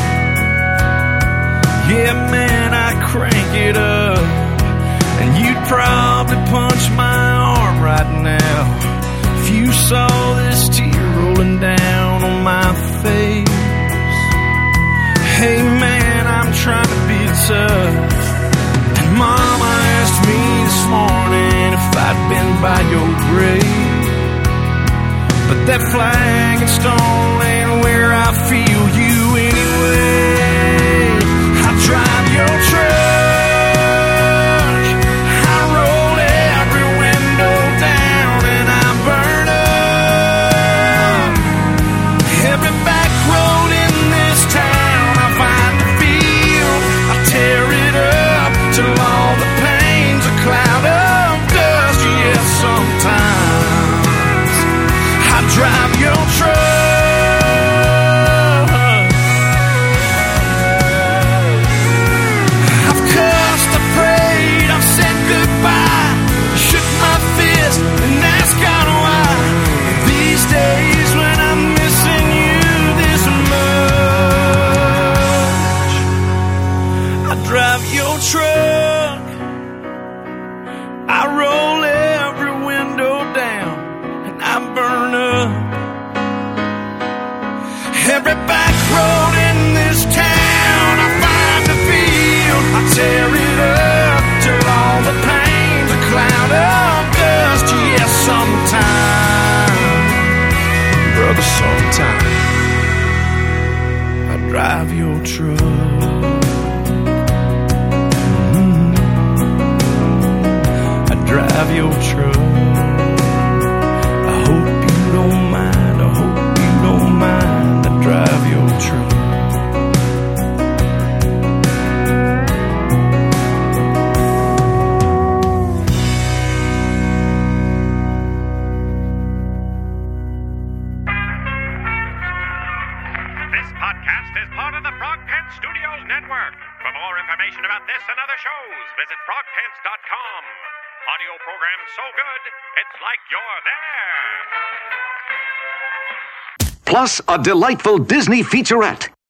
Yeah, man, I crank it up, and you'd probably punch my arm right now if you saw this tear rolling down on my face. Hey man, I'm trying to be tough, and Mama asked me this morning if I'd been by your grave, but that flag and stone ain't where I feel you anyway. I drive your truck, drive your truck. I've cussed, I prayed, I've said goodbye, shook my fist and asked God why. These days when I'm missing you this much, I drive your truck, I roll every window down, and I burn up every back road in this town. I find a field, I tear it up till all the pain's a cloud of dust. Yeah, sometime, brother, sometime I drive your truck. Mm-hmm. I drive your truck. I hope you don't mind, I hope you don't mind, I drive your truck. This podcast is part of the Frog Pants Studios Network. For more information about this and other shows, visit frog pants dot com. Audio program so good, it's like you're there. Plus a delightful Disney featurette.